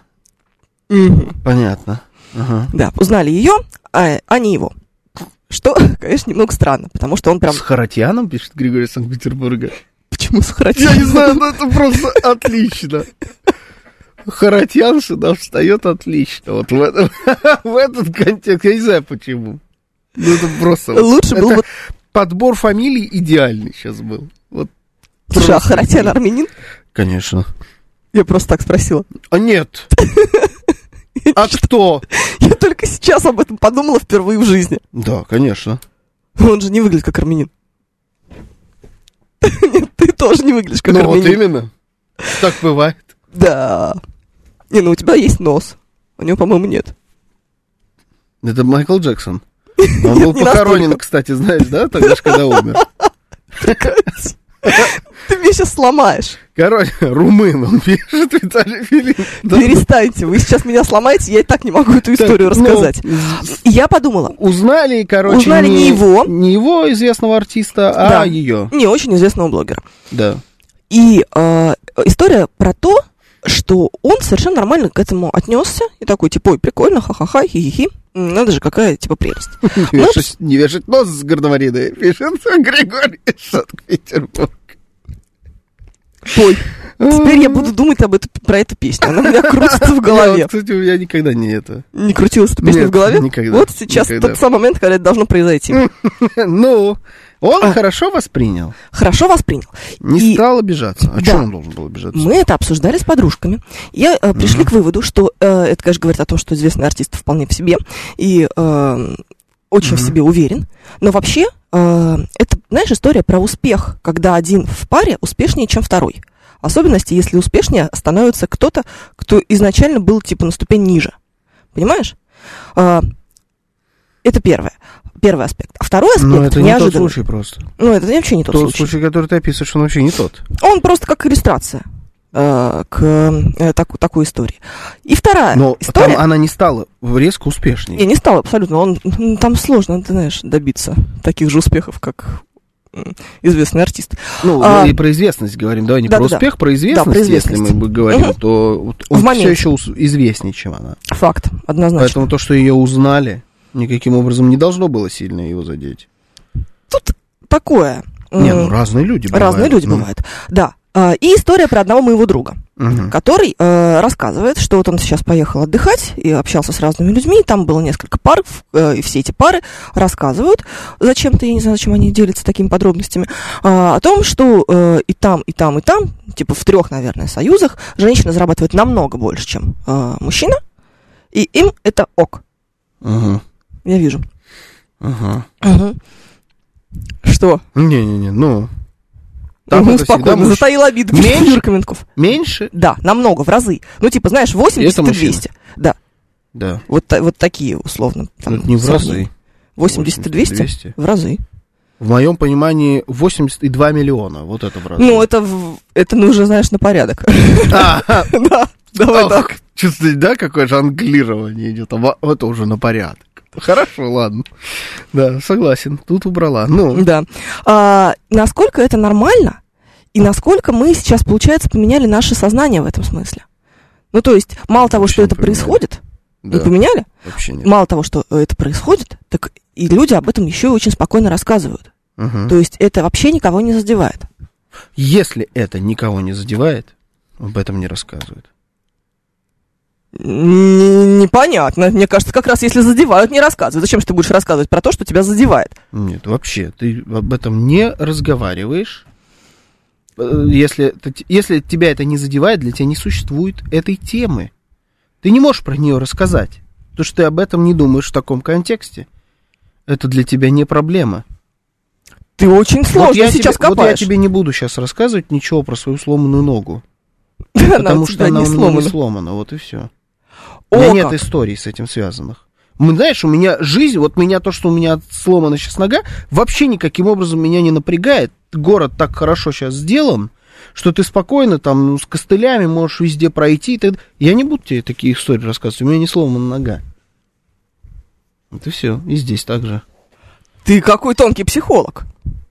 понятно. Ага.
Да, узнали ее, а, а не его. Что, конечно, немного странно, потому что он прям...
С Харатьяном, пишет Григорий из Санкт-Петербурга.
Почему сохранил?
Я не знаю, но это просто отлично. Харатьян сюда встает отлично. Вот в, этом, в этот контекст. Я не знаю почему. Ну, это просто... вот-
Лучше был
это
вот...
подбор фамилий идеальный сейчас был. Вот
Слушай, а
просто
Харатьян
идеально.
армянин?
Конечно.
Я просто так спросила.
А нет. А кто?
Я только сейчас об этом подумала впервые в жизни.
Да, конечно.
Он же не выглядит как армянин. Нет, ты тоже не выглядишь как
Ну вот
армянин.
именно. Так бывает.
Да. Не, ну у тебя есть нос. У него, по-моему, нет.
Это Майкл Джексон. Он был
Не
похоронен,
настолько.
кстати, знаешь, да, тогда же, когда умер.
Ты меня сейчас сломаешь.
Короче, румын, он пишет, Виталий Филипп. Да.
Перестаньте. Вы сейчас меня сломаете, я и так не могу эту историю
Так, ну,
рассказать. И я подумала,
Узнали, короче,
Узнали не его.
не его известного артиста, а
Да.
ее.
не очень известного блогера.
Да.
И э, история про то, что он совершенно нормально к этому отнесся. И такой, типа, ой, прикольно, ха-ха-ха, хи-хи-хи. М, Надо же, какая, типа, прелесть.
Не вешать, не вешать нос с гардемариной, пишет Григорий из Санкт-Петербурга.
Ой, теперь я буду думать об этой, про эту песню. Она у меня крутится в
Я
голове.
вот, кстати, у меня никогда не это.
Не крутилась эта песня
Нет,
в голове?
никогда,
Вот сейчас
никогда.
тот самый момент, когда это должно произойти.
Ну, он
А.
хорошо воспринял.
Хорошо воспринял.
Не
И
стал обижаться. А
Да.
что он должен был обижаться?
мы это обсуждали с подружками. И э, пришли к выводу, что э, это, конечно, говорит о том, что известный артист вполне в себе и э, очень в
Мгм.
себе уверен. Но вообще, э, это, знаешь, история про успех, когда один в паре успешнее, чем второй. В особенности, если успешнее становится кто-то, кто изначально был, типа, на ступень ниже. Понимаешь? Э, это первое. Первый аспект. А второй аспект
Ну, это не тот
неожиданный.
случай просто.
Ну, это вообще не тот,
Тот
случай.
случай, который ты описываешь, он вообще не тот.
Он просто как иллюстрация э, к э, таку- такой истории. И вторая
Но
история...
там она не стала резко успешней.
Я не стала абсолютно. Он, м, там сложно, ты знаешь, добиться таких же успехов, как м, известный артист.
Ну,
А,
мы и про известность говорим, давай не про
да-да-да.
успех, про известность,
про известность.
если мы бы говорим,
Мгм.
то вот
В
он
моменте.
все еще ус- известнее, чем она.
Факт, однозначно.
Поэтому то, что ее узнали, никаким образом не должно было сильно его задеть.
Тут такое. м,
Не, ну разные люди бывают.
разные люди
ну.
бывают. Да. А, и история про одного моего друга,
Мгм.
который э, рассказывает, что вот он сейчас поехал отдыхать и общался с разными людьми, и там было несколько пар, в- э, и все это пары рассказывают зачем-то, я не знаю, зачем они делятся такими подробностями, а, о том, что э, и там, и там, и там, типа в трех, наверное, союзах женщина зарабатывает намного больше, чем э, мужчина, и им это ок.
Ага,
Я вижу.
ага.
Мгм. Что?
Не-не-не, ну... Там
Угу,
это всегда
спокойно,
муж-
затаил обиду.
Меньше?
Юрка Минков.
Меньше?
Да, намного, в разы. Ну, типа, знаешь, восемьдесят
Это
и
мужчина.
двести. Да.
Да.
Вот, вот такие, условно. Там,
это не в разы.
восемьдесят и двести? В разы.
В моем понимании восемьдесят и два миллиона. Вот это в разы.
Ну, это, это ну, уже, знаешь, на порядок. Да, давай так.
Чувствуете, да, какое жонглирование идет? Это уже на порядок. Хорошо, ладно. Да, согласен. Тут убрала. Ну.
Да. А, насколько это нормально, и насколько мы сейчас, получается, поменяли наше сознание в этом смысле? Ну, то есть, мало того, что это происходит,
да.
не поменяли?
Вообще нет.
Мало того, что это происходит, так и люди об этом еще и очень спокойно рассказывают.
Угу.
То есть, это вообще никого не задевает.
Если это никого не задевает, об этом не рассказывают.
Непонятно. Мне кажется, как раз если задевают, не рассказывают. Зачем же ты будешь рассказывать про то, что тебя задевает?
Нет, вообще, ты об этом не разговариваешь. Если, если тебя это не задевает, для тебя не существует этой темы. Ты не можешь про нее рассказать, потому что ты об этом не думаешь в таком контексте. Это для тебя не проблема.
Ты очень сложно
вот я
сейчас
тебе,
копаешь.
Вот я тебе не буду сейчас рассказывать ничего про свою сломанную ногу.
Она
потому что она
не
у меня
сломана.
не сломана, вот и все. У меня нет историй с этим связанных. Мы, знаешь, у меня жизнь, вот меня то, что у меня сломана сейчас нога, вообще никаким образом меня не напрягает. Город так хорошо сейчас сделан, что ты спокойно там ну, с костылями можешь везде пройти. Ты... Я не буду тебе такие истории рассказывать, у меня не сломана нога. Вот и все. И здесь так же.
Ты какой тонкий психолог.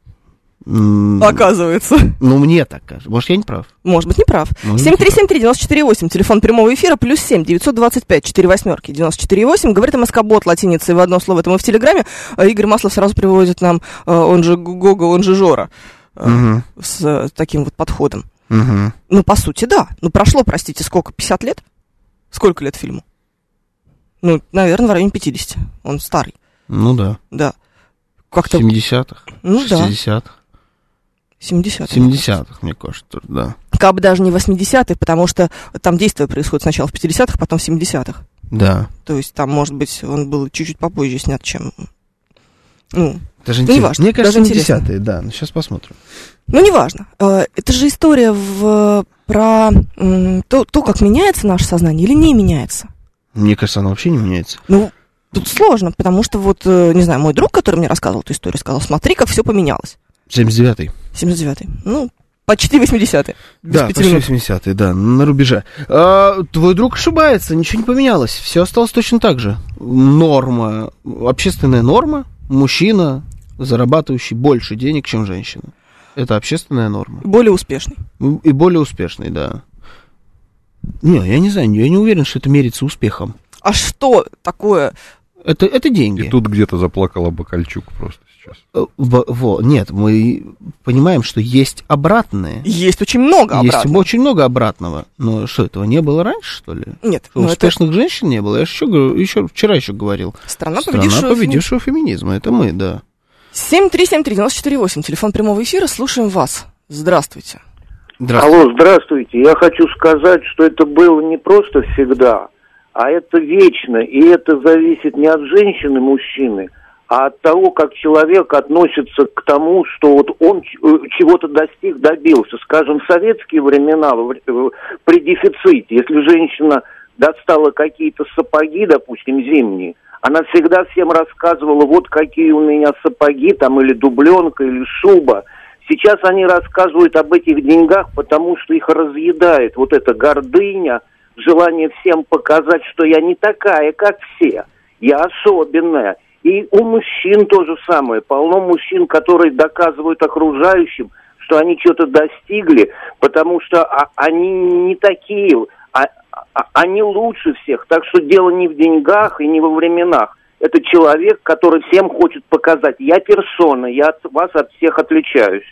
Mm.
Оказывается.
Ну, мне так кажется. Может, я не прав?
Может быть, не прав. семь три семь три девять четыре восемь, телефон прямого эфира, плюс семь девятьсот двадцать пять четыре восьмерки девяносто четыре восемь. Говорит МСК-бот латиницей в одно слово, это мы в Телеграме. Игорь Маслов сразу приводит нам, он же Гога, он же Жора, uh-huh. с таким вот подходом.
Uh-huh.
Ну, по сути, да. Ну, прошло, простите, сколько, пятьдесят лет? Сколько лет фильму? Ну, наверное, в районе пятьдесят. Он старый.
Ну, да.
Да. Как-то...
семидесятых,
ну,
шестидесятых.
семидесятых.
семидесятых, мне кажется, да.
Как бы даже не восьмидесятых, потому что там действие происходит сначала в пятидесятых, потом в семидесятых.
Да.
То есть там, может быть, он был чуть-чуть попозже снят, чем... Ну,
даже
ну неважно.
Мне кажется, семидесятые, да. Ну, сейчас посмотрим.
Ну, неважно. Это же история в... про то, то, как меняется наше сознание или не меняется.
Мне кажется, оно вообще не меняется.
Ну, тут сложно, потому что вот, не знаю, мой друг, который мне рассказывал эту историю, сказал, смотри, как все поменялось.
семьдесят девятый.
семьдесят девятый. Ну, почти восьмидесятые.
Да, почти восьмидесятые, да, на рубеже. А, твой друг ошибается, ничего не поменялось. Все осталось точно так же. Норма, общественная норма. Мужчина, зарабатывающий больше денег, чем женщина. Это общественная норма.
Более успешный.
И более успешный, да. Не, я не знаю, я не уверен, что это мерится успехом.
А что такое?
Это, это деньги.
И тут где-то заплакала Бакальчук просто сейчас.
Во, во, нет, мы понимаем, что есть обратное.
Есть очень много обратного.
Есть очень много обратного. Но что, этого не было раньше, что ли?
Нет.
Что, успешных это... женщин не было? Я же еще, еще, вчера еще говорил.
Страна,
Страна
победившего,
победившего феминизма. Это мы, да.
семь три семь три девять четыре восемь, телефон прямого эфира, слушаем вас. Здравствуйте.
Здравствуйте.
Алло, здравствуйте. Я хочу сказать, что это было не просто всегда, а это вечно. И это зависит не от женщины, мужчины, а от того, как человек относится к тому, что вот он чего-то достиг, добился. Скажем, в советские времена, при дефиците, если женщина достала какие-то сапоги, допустим, зимние, она всегда всем рассказывала, вот какие у меня сапоги, там, или дубленка, или шуба. Сейчас они рассказывают об этих деньгах, потому что их разъедает вот эта гордыня, желание всем показать, что я не такая, как все, я особенная. И у мужчин то же самое. Полно мужчин, которые доказывают окружающим, что они что-то достигли, потому что а, они не такие, а, а, они лучше всех. Так что дело не в деньгах и не во временах. Это человек, который всем хочет показать: я персона, я от вас от всех отличаюсь.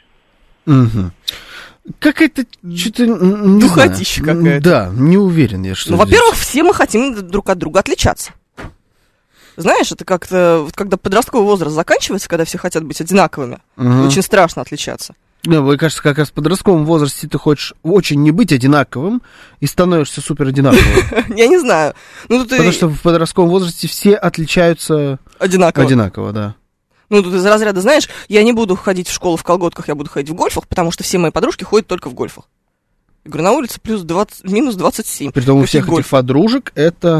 Угу. Как-то что-то...
Духотища какая-то.
Да, не уверен я, что...
Ну,
здесь...
во-первых, все мы хотим друг от друга отличаться. Знаешь, это как-то, вот когда подростковый возраст заканчивается, когда все хотят быть одинаковыми, угу. Очень страшно отличаться.
Да, мне кажется, как раз в подростковом возрасте ты хочешь очень не быть одинаковым и становишься супер одинаковым.
Я не знаю.
Потому что в подростковом возрасте все отличаются
одинаково.
Одинаково, да.
Ну, тут из разряда, знаешь, я не буду ходить в школу в колготках, я буду ходить в гольфах, потому что все мои подружки ходят только в гольфах. Я говорю, на улице плюс двадцать, минус двадцать семь.
Притом у всех этих подружек это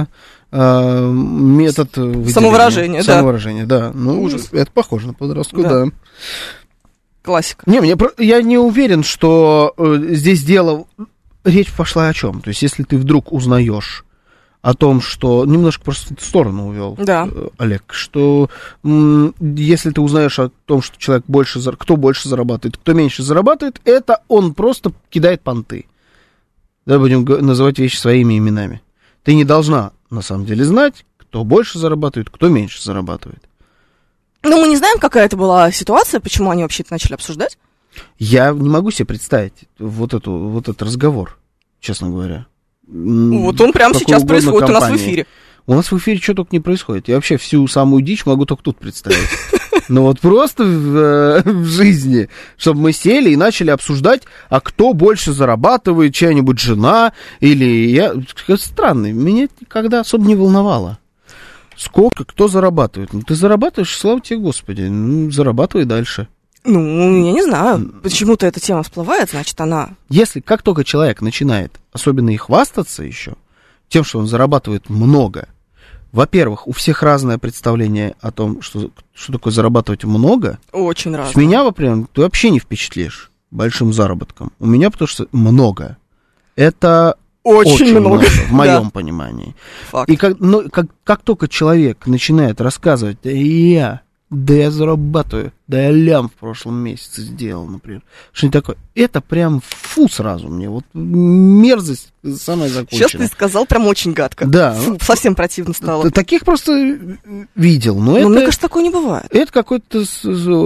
э, метод выделения.
Самовыражения, да.
Самовыражения, да. Ну,
Ужас.
Это похоже на подростку,
Да.
да.
Классика.
Не, мне, про- я не уверен, что э, здесь дело... Речь пошла о чем? То есть, если ты вдруг узнаешь о том, что... Немножко просто в сторону увел,
Да.
э, Олег, что м, если ты узнаешь о том, что человек больше... зар- Кто больше зарабатывает, кто меньше зарабатывает, это он просто кидает понты. Да, будем г- называть вещи своими именами. Ты не должна, на самом деле, знать, кто больше зарабатывает, кто меньше зарабатывает.
Ну, мы не знаем, какая это была ситуация, почему они вообще это начали обсуждать.
Я не могу себе представить вот, эту, вот этот разговор, честно говоря.
Вот он прямо
Какой
сейчас
угодно
происходит у нас в
компании.
эфире.
У нас в эфире что только не происходит. Я вообще всю самую дичь могу только тут представить. Но вот просто в, э, в жизни, чтобы мы сели и начали обсуждать, а кто больше зарабатывает, чья-нибудь жена или я... Странно, меня это никогда особо не волновало. Сколько, кто зарабатывает? Ну, ты зарабатываешь, слава тебе, Господи, ну, зарабатывай дальше.
Ну, я не знаю, почему-то эта тема всплывает, значит, она...
Если как только человек начинает, особенно и хвастаться еще, тем, что он зарабатывает много, во-первых, у всех разное представление о том, что, что такое зарабатывать много.
Очень
С
разная.
меня, например, ты вообще не впечатлишь большим заработком. У меня потому что много. Это
Очень,
очень
много,
в моем
да.
понимании.
Факт.
И как, ну, как, как только человек начинает рассказывать, да я, да я зарабатываю, да я лям в прошлом месяце сделал, например, что-нибудь такое, это прям фу сразу мне, вот мерзость самая законченная.
Сейчас ты сказал прям очень гадко.
Да.
Фу, совсем противно стало.
Таких просто видел, но,
Но
это,
мне кажется, такое не бывает.
это какое-то с-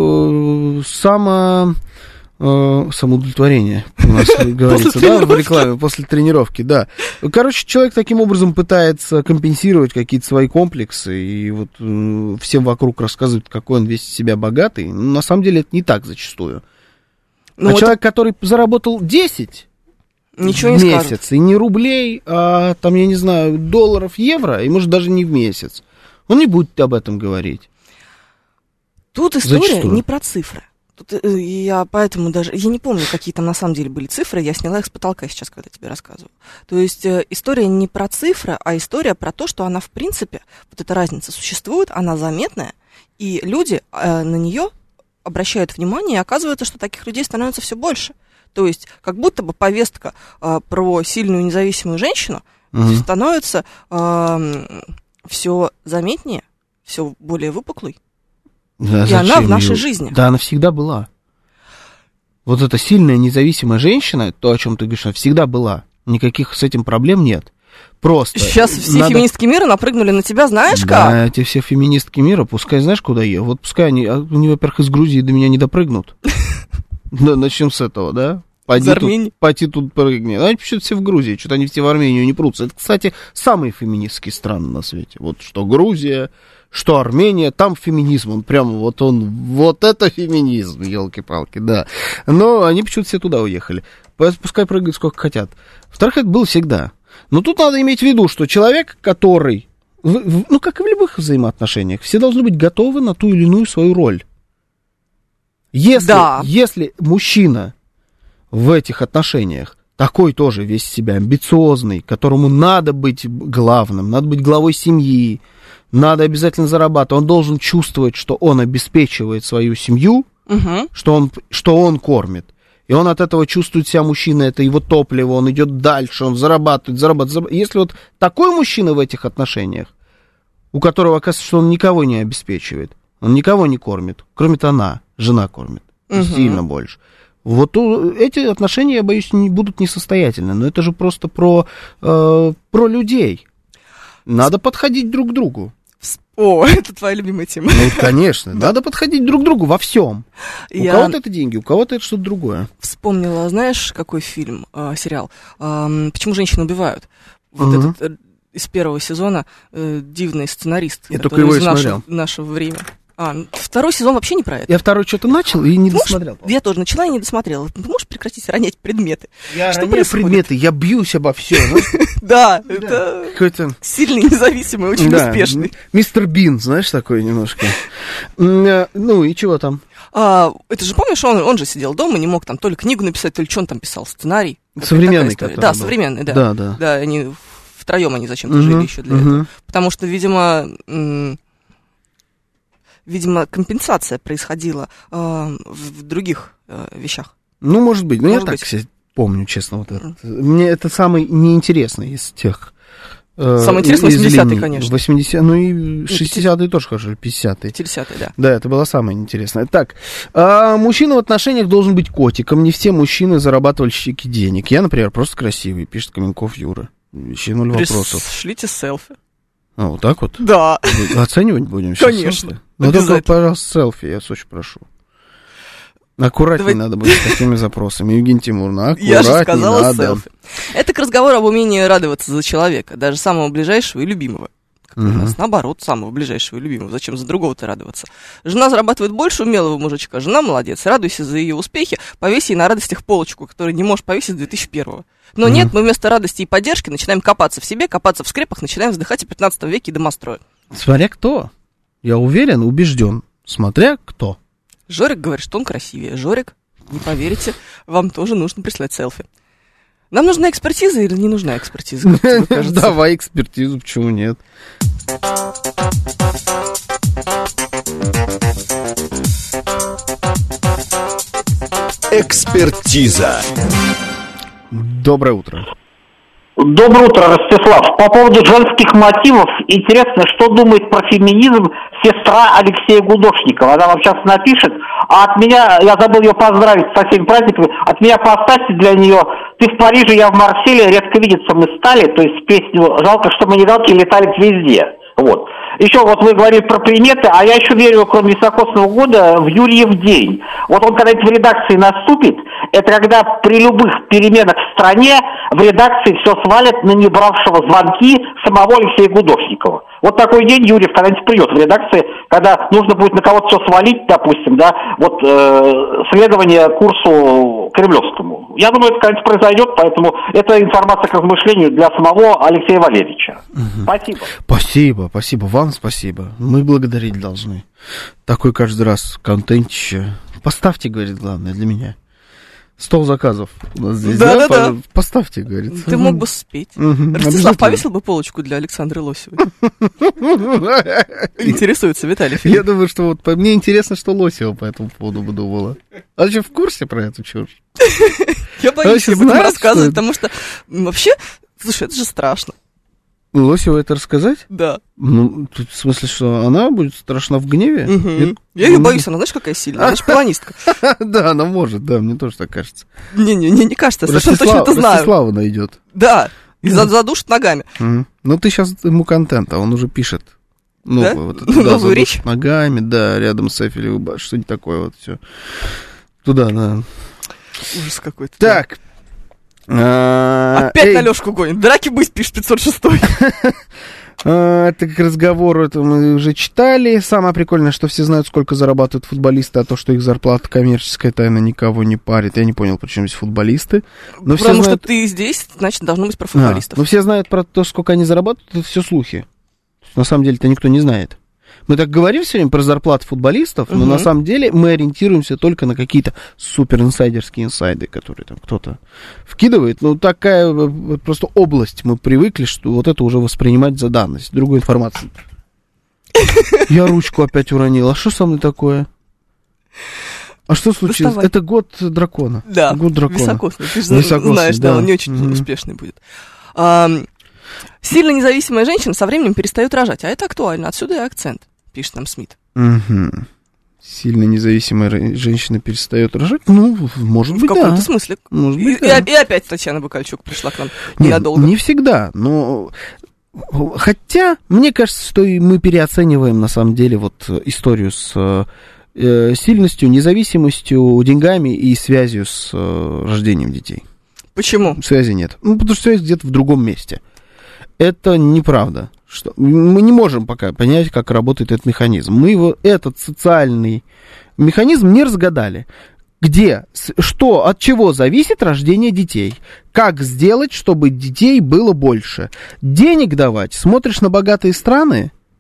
с- само... э, самоудовлетворение у нас говорится, да, в рекламе, после тренировки, да. Короче, человек таким образом пытается компенсировать какие-то свои комплексы, и вот э, всем вокруг рассказывает, какой он весь из себя богатый. Но на самом деле это не так зачастую.
Ну,
а
вот
человек, который заработал десять
ничего
в
не
месяц,
скажет.
и не рублей, а там, я не знаю, долларов, евро, и может даже не в месяц, он не будет об этом говорить.
Тут история
Зачастую.
не про цифры. Тут э, я поэтому даже... Я не помню, какие там на самом деле были цифры, я сняла их с потолка сейчас, когда тебе рассказываю. То есть э, история не про цифры, а история про то, что она, в принципе, вот эта разница существует, она заметная, и люди э, на нее обращают внимание, и оказывается, что таких людей становится все больше. То есть как будто бы повестка э, про сильную независимую женщину
Мгм.
становится э, все заметнее, все более выпуклой.
Да,
И она
зачем
в нашей
её-
жизни.
Да, она всегда была. Вот эта сильная независимая женщина, то, о чем ты говоришь, она всегда была. Никаких с этим проблем нет. Просто...
Сейчас все
надо-
феминистки мира напрыгнули на тебя, знаешь как?
Да, эти все феминистки мира, пускай знаешь, куда едут. Вот пускай они, а, они, во-первых, из Грузии до меня не допрыгнут. Да, начнем с этого, да? Пойди
Из Армении.
тут, пойди тут прыгни. Они почему-то все в Грузии, что-то они все в Армению не прутся. Это, кстати, самые феминистские страны на свете. Вот что Грузия, что Армения, там феминизм, он прямо вот он, вот это феминизм, елки-палки, да. Но они почему-то все туда уехали. Пускай прыгают сколько хотят. Во-вторых, это было всегда. Но тут надо иметь в виду, что человек, который, в- в- ну, как и в любых взаимоотношениях, все должны быть готовы на ту или иную свою роль. Если,
Да.
если мужчина в этих отношениях такой тоже весь себя амбициозный, которому надо быть главным, надо быть главой семьи, надо обязательно зарабатывать, он должен чувствовать, что он обеспечивает свою семью,
Мгм.
что он, что он кормит. И он от этого чувствует себя мужчиной, это его топливо, он идет дальше, он зарабатывает, зарабатывает. зарабатывает. Если вот такой мужчина в этих отношениях, у которого оказывается, что он никого не обеспечивает, он никого не кормит, кормит она, жена кормит,
Мгм.
сильно больше. Вот у- эти отношения, я боюсь, не, будут несостоятельны. Но это же просто про, э, про людей. Надо подходить друг к другу.
О, это твоя любимая тема.
Ну, конечно, надо подходить друг к другу во всем. У
Я
кого-то это деньги, у кого-то это что-то другое.
вспомнила, знаешь, какой фильм, э, сериал? Эм, «Почему женщины убивают?» Вот
Мгм.
этот э, из первого сезона э, дивный сценарист,
Я
который
только его и
из нашего,
смотрел.
нашего времени. А, второй сезон вообще не про это.
Я второй что-то начал и не
Можешь-
досмотрел.
Я тоже начала и не досмотрела. Ты можешь прекратить ронять предметы?
Я
Что
роняю
происходит?
предметы, я бьюсь обо все.
Да, это
Какой-то...
сильный, независимый, очень
Да,
успешный.
м- мистер Бин, знаешь, такой немножко. М, э, Ну и чего там?
А, это же, помнишь, он, он же сидел дома, не мог там то ли книгу написать, то ли что он там писал, сценарий. Какая-то
Современный,
такая история.
который
Да,
был.
современный, да.
Да, да.
Да, они втроем они зачем-то
Угу,
жили еще для
угу.
этого. Потому что, видимо, м- видимо, компенсация происходила э, в, в других э, вещах.
Ну, может быть. Ну,
Может
я
быть.
так себе помню, честно. Вот это. Мне это самый неинтересный из тех. Э,
Самый интересный
из
восьмидесятые,
линий.
конечно.
восьмидесятые, ну и шестидесятые тоже хорошо, пятидесятые.
пятидесятые, да.
Да, это было самое интересное. Так, а, мужчина в отношениях должен быть котиком. Не все мужчины зарабатывальщики денег. Я, например, просто красивый, пишет Каменков Юра. Еще ноль вопросов.
Пришлите селфи.
А, вот так вот?
Да.
Оценивать будем сейчас?
Конечно.
Селфи? Ну, только,
Обязательно.
пожалуйста, селфи, я очень прошу. Аккуратнее
Давай.
надо будет с такими запросами. Евгения Тимуровна, аккуратнее
Я же сказала
надо.
селфи. Это к разговору об умении радоваться за человека, даже самого ближайшего и любимого. Как у
Мгм.
нас, наоборот, самого ближайшего и любимого. Зачем за другого-то радоваться? Жена зарабатывает больше умелого мужичка, жена молодец. Радуйся за ее успехи, повесь ей на радостях полочку, которую не можешь повесить с две тысячи первого. Но
Мгм.
нет, мы вместо радости и поддержки начинаем копаться в себе, копаться в скрепах, начинаем вздыхать о пятнадцатом веке и домостроя.
Смотря кто. Я уверен, убежден. Смотря кто.
Жорик говорит, что он красивее. Жорик, не поверите, вам тоже нужно прислать селфи. Нам нужна экспертиза или не нужна экспертиза? Как тебе кажется?
Давай экспертизу, почему нет?
Экспертиза.
Доброе утро.
Доброе утро, Ростислав. По поводу женских мотивов, интересно, что думает про феминизм сестра Алексея Гудошникова. Она вам сейчас напишет, а от меня, я забыл ее поздравить со всеми праздниками, от меня поставьте для нее «Ты в Париже, я в Марселе, редко видеться мы стали», то есть песню «Жалко, что мы не галки летали везде». Вот. Еще вот вы говорили про приметы, а я еще верю, кроме високосного года, в Юрьев день. Вот он когда-нибудь в редакции наступит, это когда при любых переменах в стране в редакции все свалят на небравшего звонки самого Алексея Гудошникова. Вот такой день Юрьев когда-нибудь придет в редакции, когда нужно будет на кого-то все свалить, допустим, да, вот э, следование курсу кремлевскому. Я думаю, это когда-нибудь произойдет, поэтому это информация к размышлению для самого Алексея Валерьевича. Угу. Спасибо.
Спасибо, спасибо. Вам спасибо. Мы благодарить должны. Такой каждый раз контентище. Поставьте, говорит, главное, для меня. Стол заказов у нас здесь, да?
Да-да-да.
Поставьте, говорит.
Ты мог бы спеть.
Мгм.
Ростислав, повесил бы полочку для Александры Лосевой? Интересуется Виталий
Я
Филипп.
думаю, что вот по- мне интересно, что Лосева по этому поводу бы думала. А что, в курсе про эту чушь?
Я боюсь
вообще
об этом
знает,
рассказывать,
что это?
потому что м, вообще, слушай, это же страшно.
Лосева это рассказать?
Да.
Ну, тут в смысле, что она будет страшна в гневе?
Мгм.
Это-
Я ее
ну,
боюсь, она знаешь, какая сильная? Она же пилонистка.
Да, она может, да, мне тоже так кажется.
Не-не, не не кажется, я совершенно точно
Ростислав-
это знаю.
Ростислава найдет.
Да, и за- задушит ногами.
Мгм. Ну, ты сейчас ему контента, он уже пишет. Ну,
Да?
вот это,
Новую
да, задушит
речь?
ногами, да, рядом с Эйфелевой башней, что-нибудь такое вот все. Туда, да.
Ужас какой-то.
Так. а,
Опять
эй,
на Лёшку гонит. Драки быть, пишет пятьсот шестой.
а, Это к разговору, это мы уже читали. Самое прикольное, что все знают, сколько зарабатывают футболисты, а то, что их зарплата коммерческая тайна, никого не парит. Я не понял, почему здесь футболисты. Но все
Потому что
знают-
ты здесь, значит, должно быть про
А,
футболистов.
но все знают про то, сколько они зарабатывают, это все слухи. На самом деле-то никто не знает. Мы так говорим все время про зарплаты футболистов, но
Мгм.
на самом деле мы ориентируемся только на какие-то супер-инсайдерские инсайды, которые там кто-то вкидывает. Ну, такая э, просто область. Мы привыкли, что вот это уже воспринимать за данность. Другой информации. Я ручку опять уронил. А что со мной такое? А что случилось?
Доставай.
Это год дракона.
Да,
Год дракона.
високосный. Ты же
Високосный,
знаешь, да,
да.
он не очень
Мгм.
успешный будет. Ам, Сильно независимая женщина со временем перестает рожать, а это актуально. Отсюда и акцент, пишет нам Смит.
Мгм. Сильно независимая р- женщина перестает рожать? Ну, может
В
быть,
каком-то
да.
смысле.
Может
И,
быть,
и
да.
оп- и опять Татьяна Бакальчук пришла к нам
Нет,
ненадолго.
не всегда, но... Хотя, мне кажется, что и мы переоцениваем, на самом деле, вот историю с э, сильностью, независимостью, деньгами и связью с э, рождением детей.
Почему?
Связи нет. Ну, потому что связь где-то в другом месте. Это неправда. Что мы не можем пока понять, как работает этот механизм. Мы его, этот социальный механизм не разгадали. Где, с- что, от чего зависит рождение детей? Как сделать, чтобы детей было больше? Денег давать? Смотришь на богатые страны?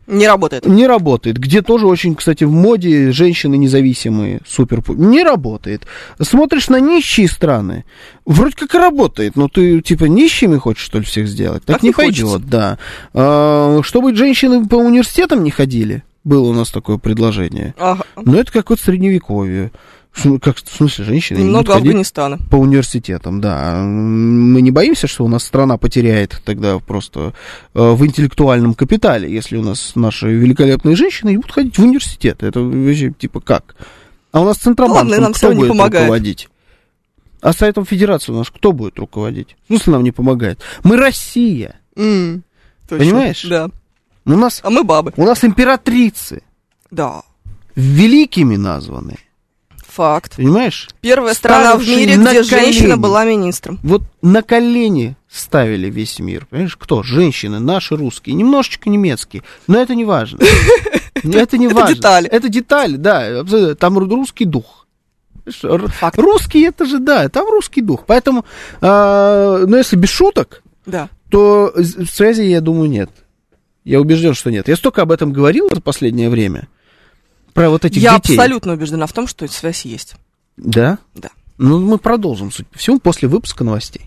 Не работает.
Не работает. Где тоже очень, кстати, в моде женщины независимые, супер. Не работает. Смотришь на нищие страны, вроде как и работает, но ты, типа, нищими хочешь, что ли, всех сделать? Так, так не, не пойдет, да. А, чтобы женщины по университетам не ходили, было у нас такое предложение. Ага. Но это какое-то средневековье. Как, в смысле, женщины
немного Афганистана.
По университетам, да. Мы не боимся, что у нас страна потеряет тогда просто э, в интеллектуальном капитале, если у нас наши великолепные женщины будут ходить в университет. Это вообще типа как? А у нас Центробанком нам кто будет руководить? А Советом Федерации у нас кто будет руководить? В смысле нам не помогает? Мы Россия.
Mm,
понимаешь?
Да.
У нас,
а мы бабы.
У нас императрицы.
Да.
Великими названы.
Факт.
Понимаешь?
Первая страна в мире, где
колени.
Женщина была министром.
Вот на колени ставили весь мир. Понимаешь, кто? Женщины, наши русские, немножечко немецкие. Но это не важно. Это не важно.
Это детали.
Это детали, да. Там русский дух. Русский это же, да, там русский дух. Поэтому, ну, если без шуток, то связи, я думаю, нет. Я убежден, что нет. Я столько об этом говорил за последнее время. Про вот этих
Я
детей.
абсолютно убеждена в том, что эта связь есть.
Да?
Да.
Ну, мы продолжим, судя по всему, после выпуска новостей.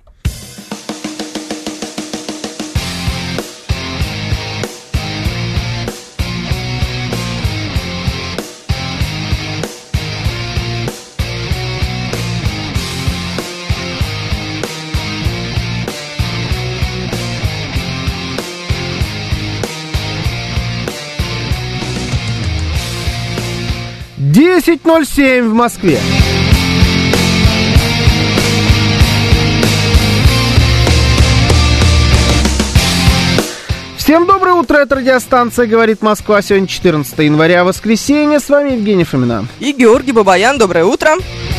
десять ноль семь в Москве. Всем доброе утро, это радиостанция «Говорит Москва». Сегодня четырнадцатое января, воскресенье. С вами Евгений Фомина.
И Георгий Бабаян. Доброе утро.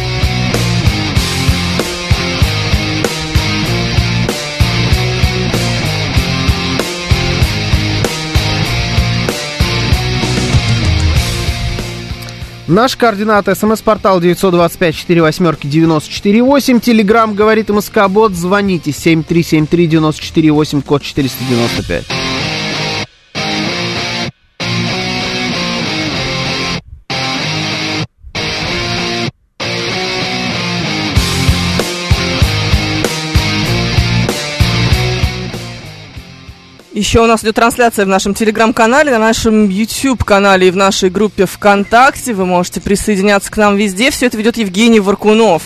Наш координат, смс-портал девять два пять четыре восемь девяносто четыре восемь, телеграмм «Говорит МСК-бот», звоните семь три семь три девяносто четыре восемь, код четыреста девяносто пять.
Еще у нас идет трансляция в нашем телеграм-канале, на нашем YouTube-канале и в нашей группе ВКонтакте. Вы можете присоединяться к нам везде. Все это ведет Евгений Варкунов.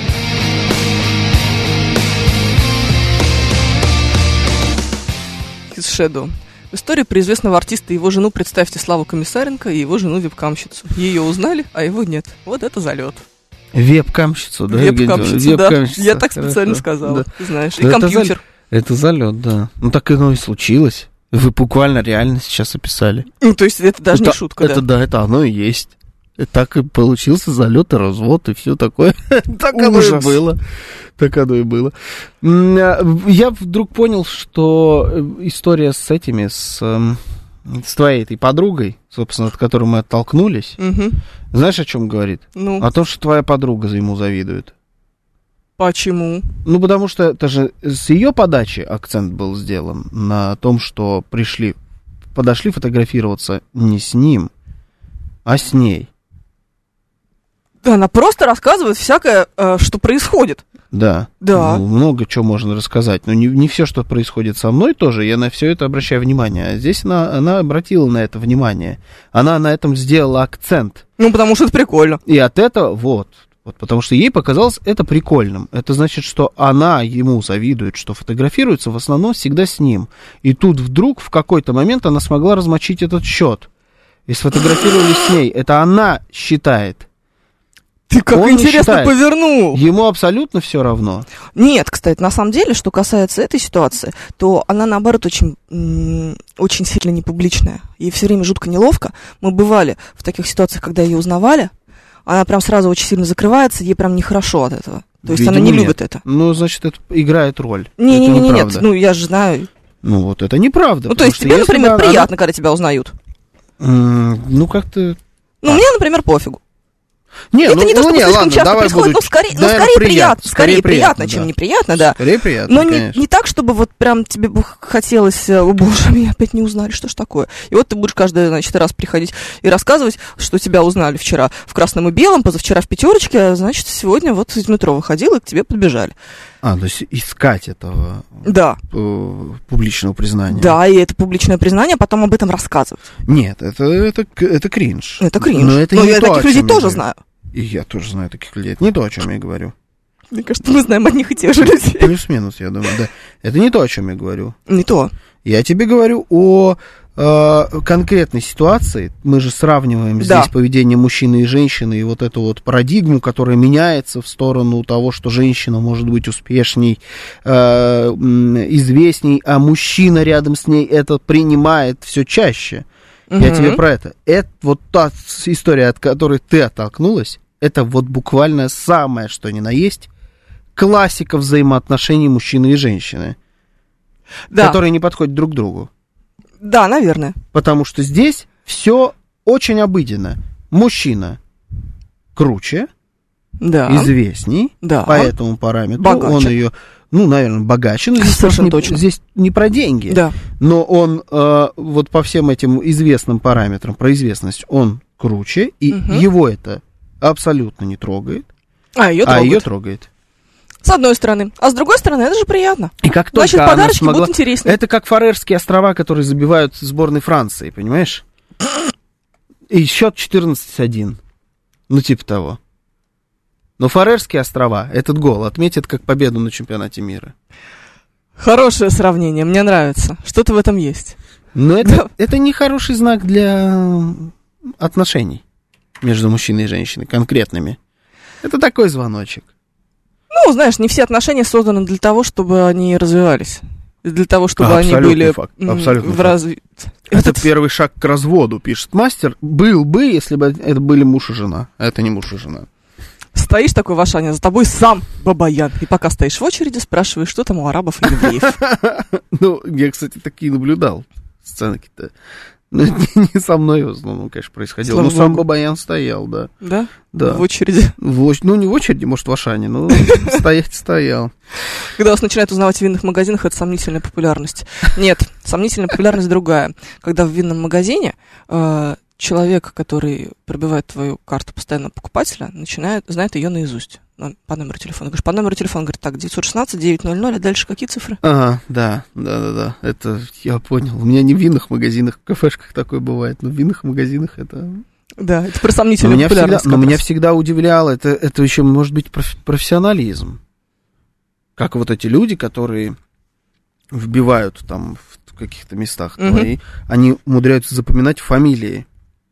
Из Shadow. История про известного артиста и его жену. Представьте Славу Комиссаренко и его жену-вебкамщицу. Ее узнали, а его нет. Вот это залет.
Вебкамщицу, да?
Вебкамщицу, да. Я так специально сказала, да. Ты знаешь. И да, компьютер.
Это залет, да. Ну так оно и случилось. Вы буквально реально сейчас описали.
Ну, то есть это даже
это,
не шутка,
это, да? да, это оно и есть. И так и получился залет и развод, и все такое. Так оно и было. Так оно и было. Я вдруг понял, что история с этими, с, с твоей этой подругой, собственно, от которой мы оттолкнулись,
угу.
знаешь, о чем говорит?
Ну.
О том, что твоя подруга за ему завидует.
Почему?
Ну, потому что это же с ее подачи акцент был сделан на том, что пришли, подошли фотографироваться не с ним, а с ней.
Да, она просто рассказывает всякое, э, что происходит.
Да.
Да.
Ну, много чего можно рассказать. Но не, не все, что происходит со мной, тоже. Я на все это обращаю внимание. А здесь она, она обратила на это внимание. Она на этом сделала акцент.
Ну, потому что это прикольно.
И от этого, вот. Вот, потому что ей показалось это прикольным. Это значит, что она ему завидует, что фотографируется в основном всегда с ним. И тут вдруг в какой-то момент она смогла размочить этот счет. И сфотографировались с ней. Это она считает.
Ты как Он интересно повернул.
Ему абсолютно все равно.
Нет, кстати, на самом деле, что касается этой ситуации, то она, наоборот, очень, м- очень сильно непубличная. Ей все время жутко неловко. Мы бывали в таких ситуациях, когда ее узнавали. Она прям сразу очень сильно закрывается, ей прям нехорошо от этого. То есть
Видимо,
она не
нет.
любит это.
Ну, значит, это играет роль.
Не-не-не, нет, ну я же знаю.
Ну, вот это неправда.
Ну, то есть тебе, например, она... приятно, когда тебя узнают?
Mm, ну, как-то...
Ну,
а.
мне, например, пофигу.
Не,
это
ну,
не то,
ну,
чтобы
не,
слишком
ладно,
часто
давай
происходит,
буду,
но скорее,
наверное,
но скорее
приятно,
приятно, скорее приятно,
приятно,
чем
да.
неприятно, да.
Скорее приятно,
Но не,
конечно.
не так, чтобы вот прям тебе бы хотелось, о боже, меня опять не узнали, что ж такое. И вот ты будешь каждый, значит, раз приходить и рассказывать, что тебя узнали вчера в красном и белом, позавчера в пятерочке, а значит, сегодня вот из метро выходил, и к тебе подбежали.
А, то есть искать этого
Да.
э, публичного признания.
Да, и это публичное признание, потом об этом рассказывать.
Нет, это, это, это кринж.
Это кринж.
Но, это
Но
не
я
то,
таких
о
людей
чем
тоже
я
знаю.
И я тоже знаю таких людей. Это не то, о чем я говорю.
Мне кажется, мы знаем одних и тех же людей.
Плюс-минус, я думаю, да. Это не то, о чем я говорю.
Не то.
Я тебе говорю о э, конкретной ситуации. Мы же сравниваем
Да.
здесь поведение мужчины и женщины, и вот эту вот парадигму, которая меняется в сторону того, что женщина может быть успешней, э, м, известней, а мужчина рядом с ней это принимает все чаще. Я
Мгм.
тебе про это. Это вот та с- история, от которой ты оттолкнулась, это вот буквально самое, что ни на есть, классика взаимоотношений мужчины и женщины,
Да.
которые не подходят друг к другу.
Да, наверное.
Потому что здесь все очень обыденно. Мужчина круче,
Да.
известней
Да.
по этому параметру.
Богаче.
Он ее, ну, наверное, богаче. Но здесь,
Совершенно
просто не,
точно.
здесь не про деньги.
Да.
Но он э, вот по всем этим известным параметрам, про известность, он круче, и
Мгм.
его это абсолютно не трогает,
А ее
а
трогают.
ее трогает.
С одной стороны. А с другой стороны, это же приятно.
И как
Значит,
только она
подарочки
смогла...
будут интереснее.
Это как Фарерские острова, которые забивают сборной Франции, понимаешь? И счет четырнадцать один. Ну, типа того. Но Фарерские острова этот гол отметят как победу на чемпионате мира.
Хорошее сравнение, мне нравится. Что-то в этом есть.
Но это,
Да.
это не хороший знак для отношений между мужчиной и женщиной, конкретными. Это такой звоночек.
Ну, знаешь, не все отношения созданы для того, чтобы они развивались. Для того, чтобы
А,
они
абсолютный
были
факт,
м,
абсолютный
в
факт.
развитии.
Это первый шаг к разводу, пишет мастер. Был бы, если бы это были муж и жена. А это не муж и жена.
Стоишь такой в Ашане, за тобой сам Бабаян. И пока стоишь в очереди, спрашиваешь, что там у арабов и евреев.
Ну, я, кстати, такие наблюдал сценки-то. Ну, это не не со мной в основном, конечно, происходило.
Слава
Но сам
богу.
Бабаян стоял, да.
Да?
Да.
В очереди.
В оч- Ну, не в очереди, может, в Ашане, но стоять стоял.
Когда вас начинают узнавать в винных магазинах, это сомнительная популярность. Нет, сомнительная популярность другая. Когда в винном магазине э, человек, который пробивает твою карту постоянного покупателя, начинает, знает ее наизусть. Ну, по номеру телефона. Говоришь, по номеру телефона, говорит, так, девятьсот шестнадцать девятьсот, а дальше какие цифры?
Ага, да, да, да, да. Это я понял. У меня не в винных магазинах, в кафешках такое бывает, но в винных магазинах это.
Да, это про
Но
сомнительную
меня всегда,
популярность.
но
как
меня
раз.
всегда удивляло, это, это еще может быть проф- профессионализм. Как вот эти люди, которые вбивают там в каких-то местах
Мгм.
твои, они умудряются запоминать фамилии.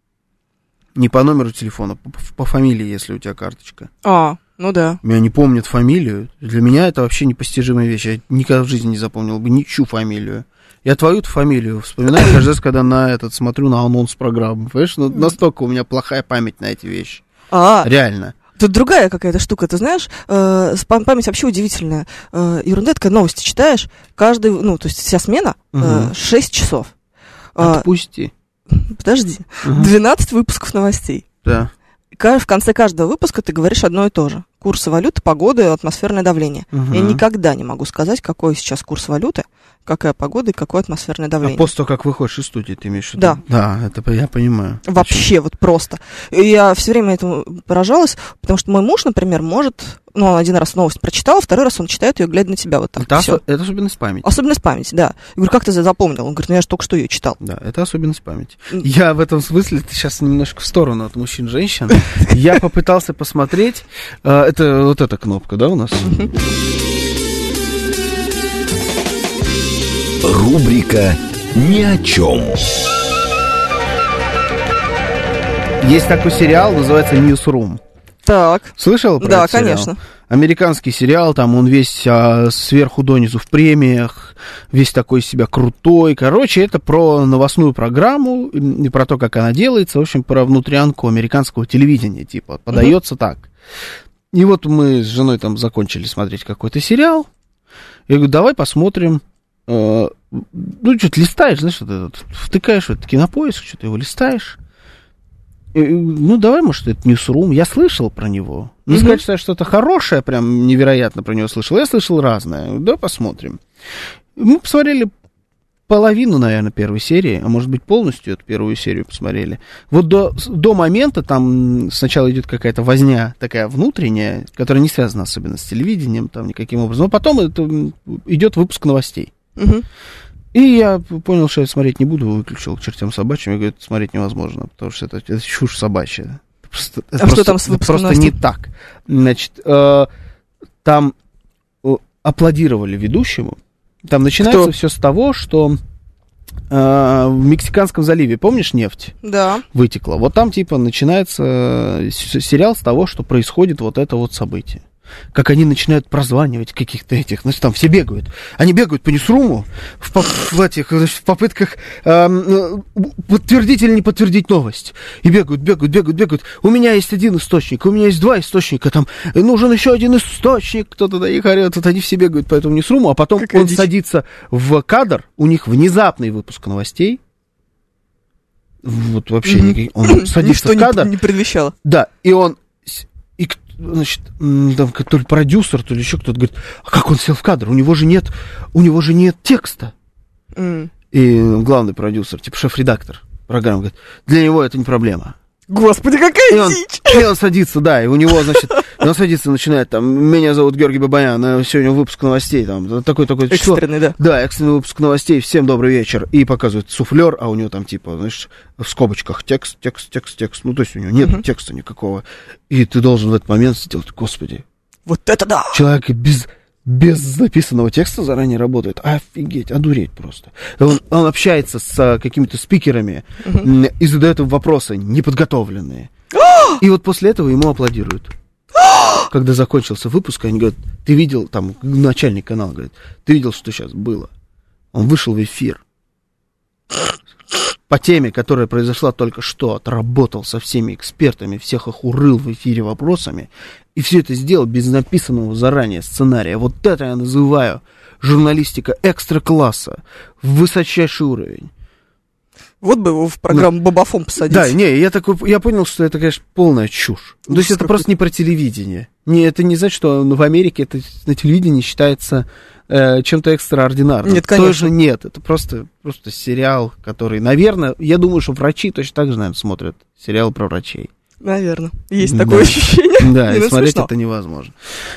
Не по номеру телефона, по, по фамилии, если у тебя карточка.
А, ну да.
Меня не помнят фамилию. Для меня это вообще непостижимая вещь. Я никогда в жизни не запомнил бы ничью фамилию. Я твою-то фамилию вспоминаю каждый раз, когда на этот смотрю на анонс программы. Понимаешь, ну, настолько у меня плохая память на эти вещи.
А,
Реально.
тут другая какая-то штука, ты знаешь, э, с пам- память вообще удивительная. Э, ерунда, такая, новости читаешь, каждый, ну, то есть вся смена э,
Мгм.
шесть часов. Э,
Отпусти.
подожди,
Мгм.
двенадцать выпусков новостей.
Да.
Ка- В конце каждого выпуска ты говоришь одно и то же. Курсы валюты, погоды, атмосферное давление.
Мгм.
Я никогда не могу сказать, какой сейчас курс валюты, какая погода и какое атмосферное
А
давление.
после того, как выходишь из студии, ты имеешь в виду?
Да.
Да, это по- я понимаю.
Вообще, вот просто. И я все время этому поражалась, потому что мой муж, например, может, ну, он один раз новость прочитал, второй раз он читает ее, глядя на тебя вот так.
Это,
Всё.
осо- это особенность памяти.
Особенность памяти, да. Я говорю, как ты за- запомнил? Он говорит, ну я же только что ее читал.
Да, это особенность памяти.
М.
Я в этом смысле, ты сейчас немножко в сторону от мужчин и женщин. Я попытался посмотреть. э, Это вот эта кнопка, да, у нас?
Рубрика «Ни о чем».
Есть такой сериал, называется Newsroom.
Так,
Слышал про
да,
этот сериал?
конечно.
Американский сериал, там он весь а, сверху донизу в премиях, весь такой из себя крутой. Короче, это про новостную программу и, и про то, как она делается, в общем, про внутрянку американского телевидения, типа, подается так. И вот мы с женой там закончили смотреть какой-то сериал. Я говорю, давай посмотрим. Э, ну, что-то листаешь, знаешь, вот этот, втыкаешь в этот кинопоиск, что-то его листаешь. Ну, давай, может, это Ньюсрум. Я слышал про него. Не mm-hmm. сказать, что я что-то хорошее, прям невероятно про него слышал. Я слышал разное. Да, посмотрим. Мы посмотрели половину, наверное, первой серии, а может быть, полностью эту первую серию посмотрели. Вот до, до момента там сначала идет какая-то возня такая внутренняя, которая не связана особенно с телевидением, там, никаким образом. Но потом это идет выпуск новостей. Mm-hmm. И я понял, что я смотреть не буду, выключил к чертям собачьим, и говорю, смотреть невозможно, потому что это, это чушь собачья. Это просто, это
а
просто,
что там с выпуском
просто не так. Значит, э, там э, аплодировали ведущему. Там начинается все с того, что э, в Мексиканском заливе, помнишь, нефть
да.
вытекла? Вот там, типа, начинается сериал с того, что происходит вот это вот событие. Как они начинают прозванивать каких-то этих, значит, там все бегают. Они бегают по Ньюсруму в, по, в, этих, значит, в попытках э, подтвердить или не подтвердить новость. И бегают, бегают, бегают, бегают. У меня есть один источник, у меня есть два источника, там нужен еще один источник. Кто-то до них орет, вот они все бегают по этому Ньюсруму, а потом Какая он дичь. садится в кадр, у них внезапный выпуск новостей. Вот вообще mm-hmm. никак... он садится
Ничто
в кадр.
Не, не предвещало.
Да, и он... И, значит, там то ли продюсер, то ли еще кто-то говорит, а как он сел в кадр? У него же нет, у него же нет текста. Mm. И главный продюсер, типа шеф-редактор программы, говорит, для него это не проблема.
Господи, какая
и он,
дичь!
И он садится, да, и у него, значит, он садится, начинает там, меня зовут Георгий Бабаян, сегодня выпуск новостей, там, такой-такой число.
Экстренный, да.
Да, экстренный выпуск новостей, всем добрый вечер. И показывает суфлер, а у него там, типа, знаешь, в скобочках текст, текст, текст, текст. Ну, то есть у него нет uh-huh. текста никакого. И ты должен в этот момент сделать, господи.
Вот это да!
Человек без... без записанного текста заранее работает. Офигеть, одуреть просто. Он, он общается с какими-то спикерами uh-huh. и задает им вопросы неподготовленные. И вот после этого ему аплодируют. Когда закончился выпуск, они говорят, ты видел, там, начальник канала говорит, ты видел, что сейчас было? Он вышел в эфир по теме, которая произошла только что, отработал со всеми экспертами, всех их урыл в эфире вопросами, и все это сделал без написанного заранее сценария. Вот это я называю журналистика экстра-класса, высочайший уровень.
Вот бы его в программу ну, Бабафом посадить.
Да, не, я такой, я понял, что это, конечно, полная чушь. То есть это просто не про телевидение. Не, это не значит, что в Америке это на телевидении считается э, чем-то экстраординарным.
Нет, конечно.
Тоже нет, это просто, просто сериал, который, наверное, я думаю, что врачи точно так же, наверное, смотрят сериал про врачей.
Наверное, есть такое да. ощущение.
Да, и смотреть это невозможно.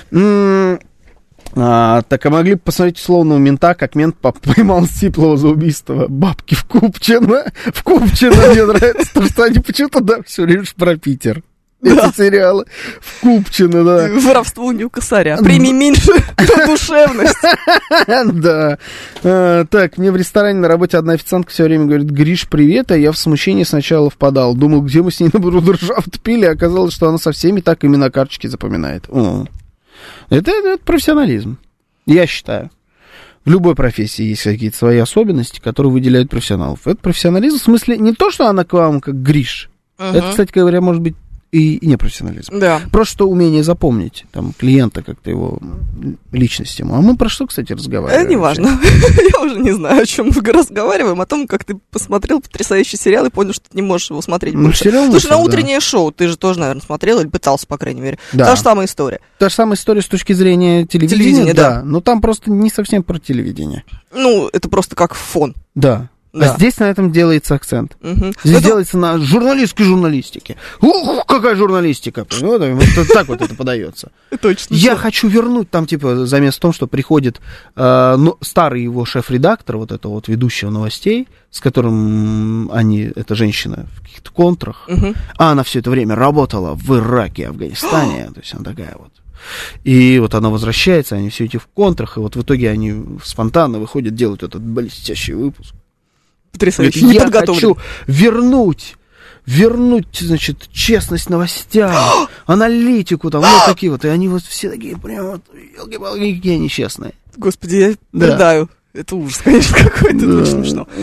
А, так, а могли бы посмотреть условного мента, как мент поймал Сиплова за убийство бабки в Купчино. В Купчино мне нравится, потому что они почему-то, да, все время про Питер.
Да.
Эти сериалы. В Купчино, да.
Воровство не у косаря. Прими меньше душевность.
Да. Так, мне в ресторане на работе одна официантка все время говорит, Гриш, привет, а я в смущение сначала впадал. Думал, где мы с ней на брудершафт пили, а оказалось, что она со всеми так именно карточки запоминает. Это, это, это профессионализм, я считаю. В любой профессии есть какие-то свои особенности, которые выделяют профессионалов. Это профессионализм, в смысле, не то, что она к вам как Гриш. Uh-huh. Это, кстати говоря, может быть и не профессионализм.
Да.
Просто умение запомнить там, клиента, как-то его личность ему. А мы про что, кстати, разговариваем?
Это не важно. Я уже не знаю, о чем мы разговариваем. О том, как ты посмотрел потрясающий сериал и понял, что ты не можешь его смотреть
ну,
больше.
Сериал
Слушай,
мысль,
на утреннее
да.
шоу ты же тоже, наверное, смотрел или пытался, по крайней мере.
Да.
Та же самая история.
Та же самая история с точки зрения телевидения,
телевидения
да.
да.
Но там просто не совсем про телевидение.
Ну, это просто как фон.
Да.
Да.
А здесь на этом делается акцент.
Угу.
Здесь
это...
делается на журналистской журналистике. Ух, какая журналистика! Вот, вот так вот это подается.
Точно.
Я хочу вернуть, там типа замес в том, что приходит э, ну, старый его шеф-редактор, вот этого вот ведущего новостей, с которым они, эта женщина в каких-то контрах, угу. а она все это время работала в Ираке, Афганистане, то есть она такая вот. И вот она возвращается, они все эти в контрах, и вот в итоге они спонтанно выходят делать этот блестящий выпуск.
Потрясающе.
Говорит, я хочу вернуть, вернуть, значит, честность новостям, аналитику, там, вот такие вот. И они вот все такие прям вот, елки-палки, какие они честные.
Господи, я да. рыдаю. Это ужас, конечно, какой-то, да. Очень смешно.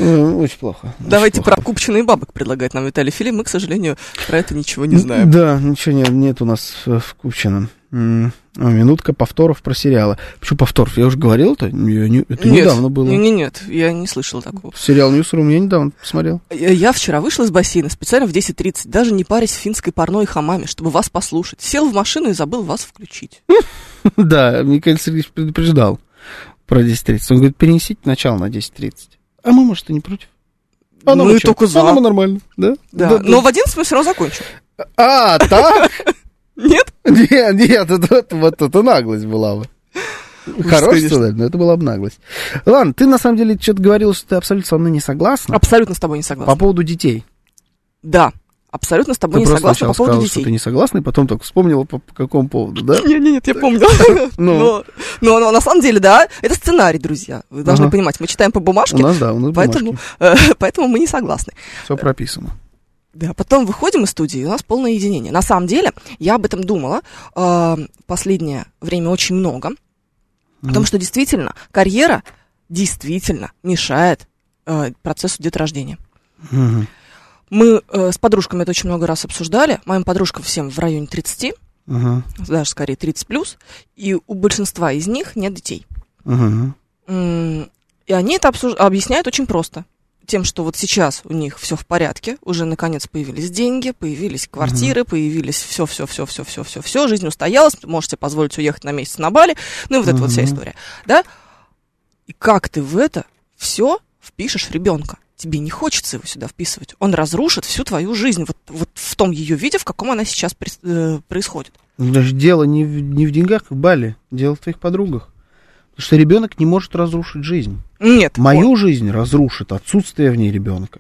Очень плохо.
Давайте
очень плохо.
про купчиные бабок предлагает нам Виталий Филипп. Мы, к сожалению, про это ничего не знаем.
Да, ничего нет, нет у нас в Купчино. М- а, минутка повторов про сериалы. Почему повторов? Я уже говорил это? Я не- это
Нет,
недавно было.
Не, не, нет, я не слышала такого.
Сериал Ньюсрум я недавно посмотрел.
Я, я вчера вышла из бассейна специально в десять тридцать, даже не парясь в финской парной хамаме, чтобы вас послушать. Сел в машину и забыл вас включить.
Да, Михаил Сергеевич предупреждал про десять тридцать. Он говорит, перенесите начало на десять тридцать. А мы, может, и не против. А
Мы
нам что?
только за.
А нам нормально, да?
Да, но в одиннадцать мы все равно закончим.
А, так?
Нет?
Нет, нет, это, это, вот это наглость была бы. Хороший
конечно.
сценарий, но это была бы наглость. Ладно, ты на самом деле что-то говорил, что ты абсолютно со мной не согласна.
Абсолютно с тобой не согласна.
По поводу детей.
Да, абсолютно с тобой
Ты
не
просто
согласна
сначала
по поводу
сказала,
детей.
что ты не согласна, и потом только вспомнила, по, по какому поводу, да?
Нет, нет, нет, я помню.
Ну.
Но, но, но на самом деле, да, это сценарий, друзья. Вы должны
Ага.
понимать, мы читаем по бумажке,
У нас, да, у нас
поэтому,
бумажки.
э, поэтому мы не согласны.
Все прописано.
Да, потом выходим из студии, и у нас полное единение. На самом деле, я об этом думала э, последнее время очень много, о том, что действительно карьера действительно мешает э, процессу деторождения.
Мгм.
Мы э, с подружками это очень много раз обсуждали. Моим подружкам всем в районе тридцати,
Ага.
даже скорее тридцать плюс, и у большинства из них нет детей.
Ага.
М, И они это обсуж- объясняют очень просто. Тем, что вот сейчас у них все в порядке, уже наконец появились деньги, появились квартиры, появились все, все, все, все, все, все, все, жизнь устоялась, можете позволить уехать на месяц на Бали, ну и вот эта вот вся
Мгм.
история, да? И как ты в это все впишешь ребенка? Тебе не хочется его сюда вписывать. Он разрушит всю твою жизнь, вот, вот в том ее виде, в каком она сейчас прис- э, происходит.
Ну, даже дело не в, не в деньгах, в Бали, дело в твоих подругах. Потому что ребенок не может разрушить жизнь.
Нет,
Мою
он-
жизнь разрушит отсутствие в ней ребенка.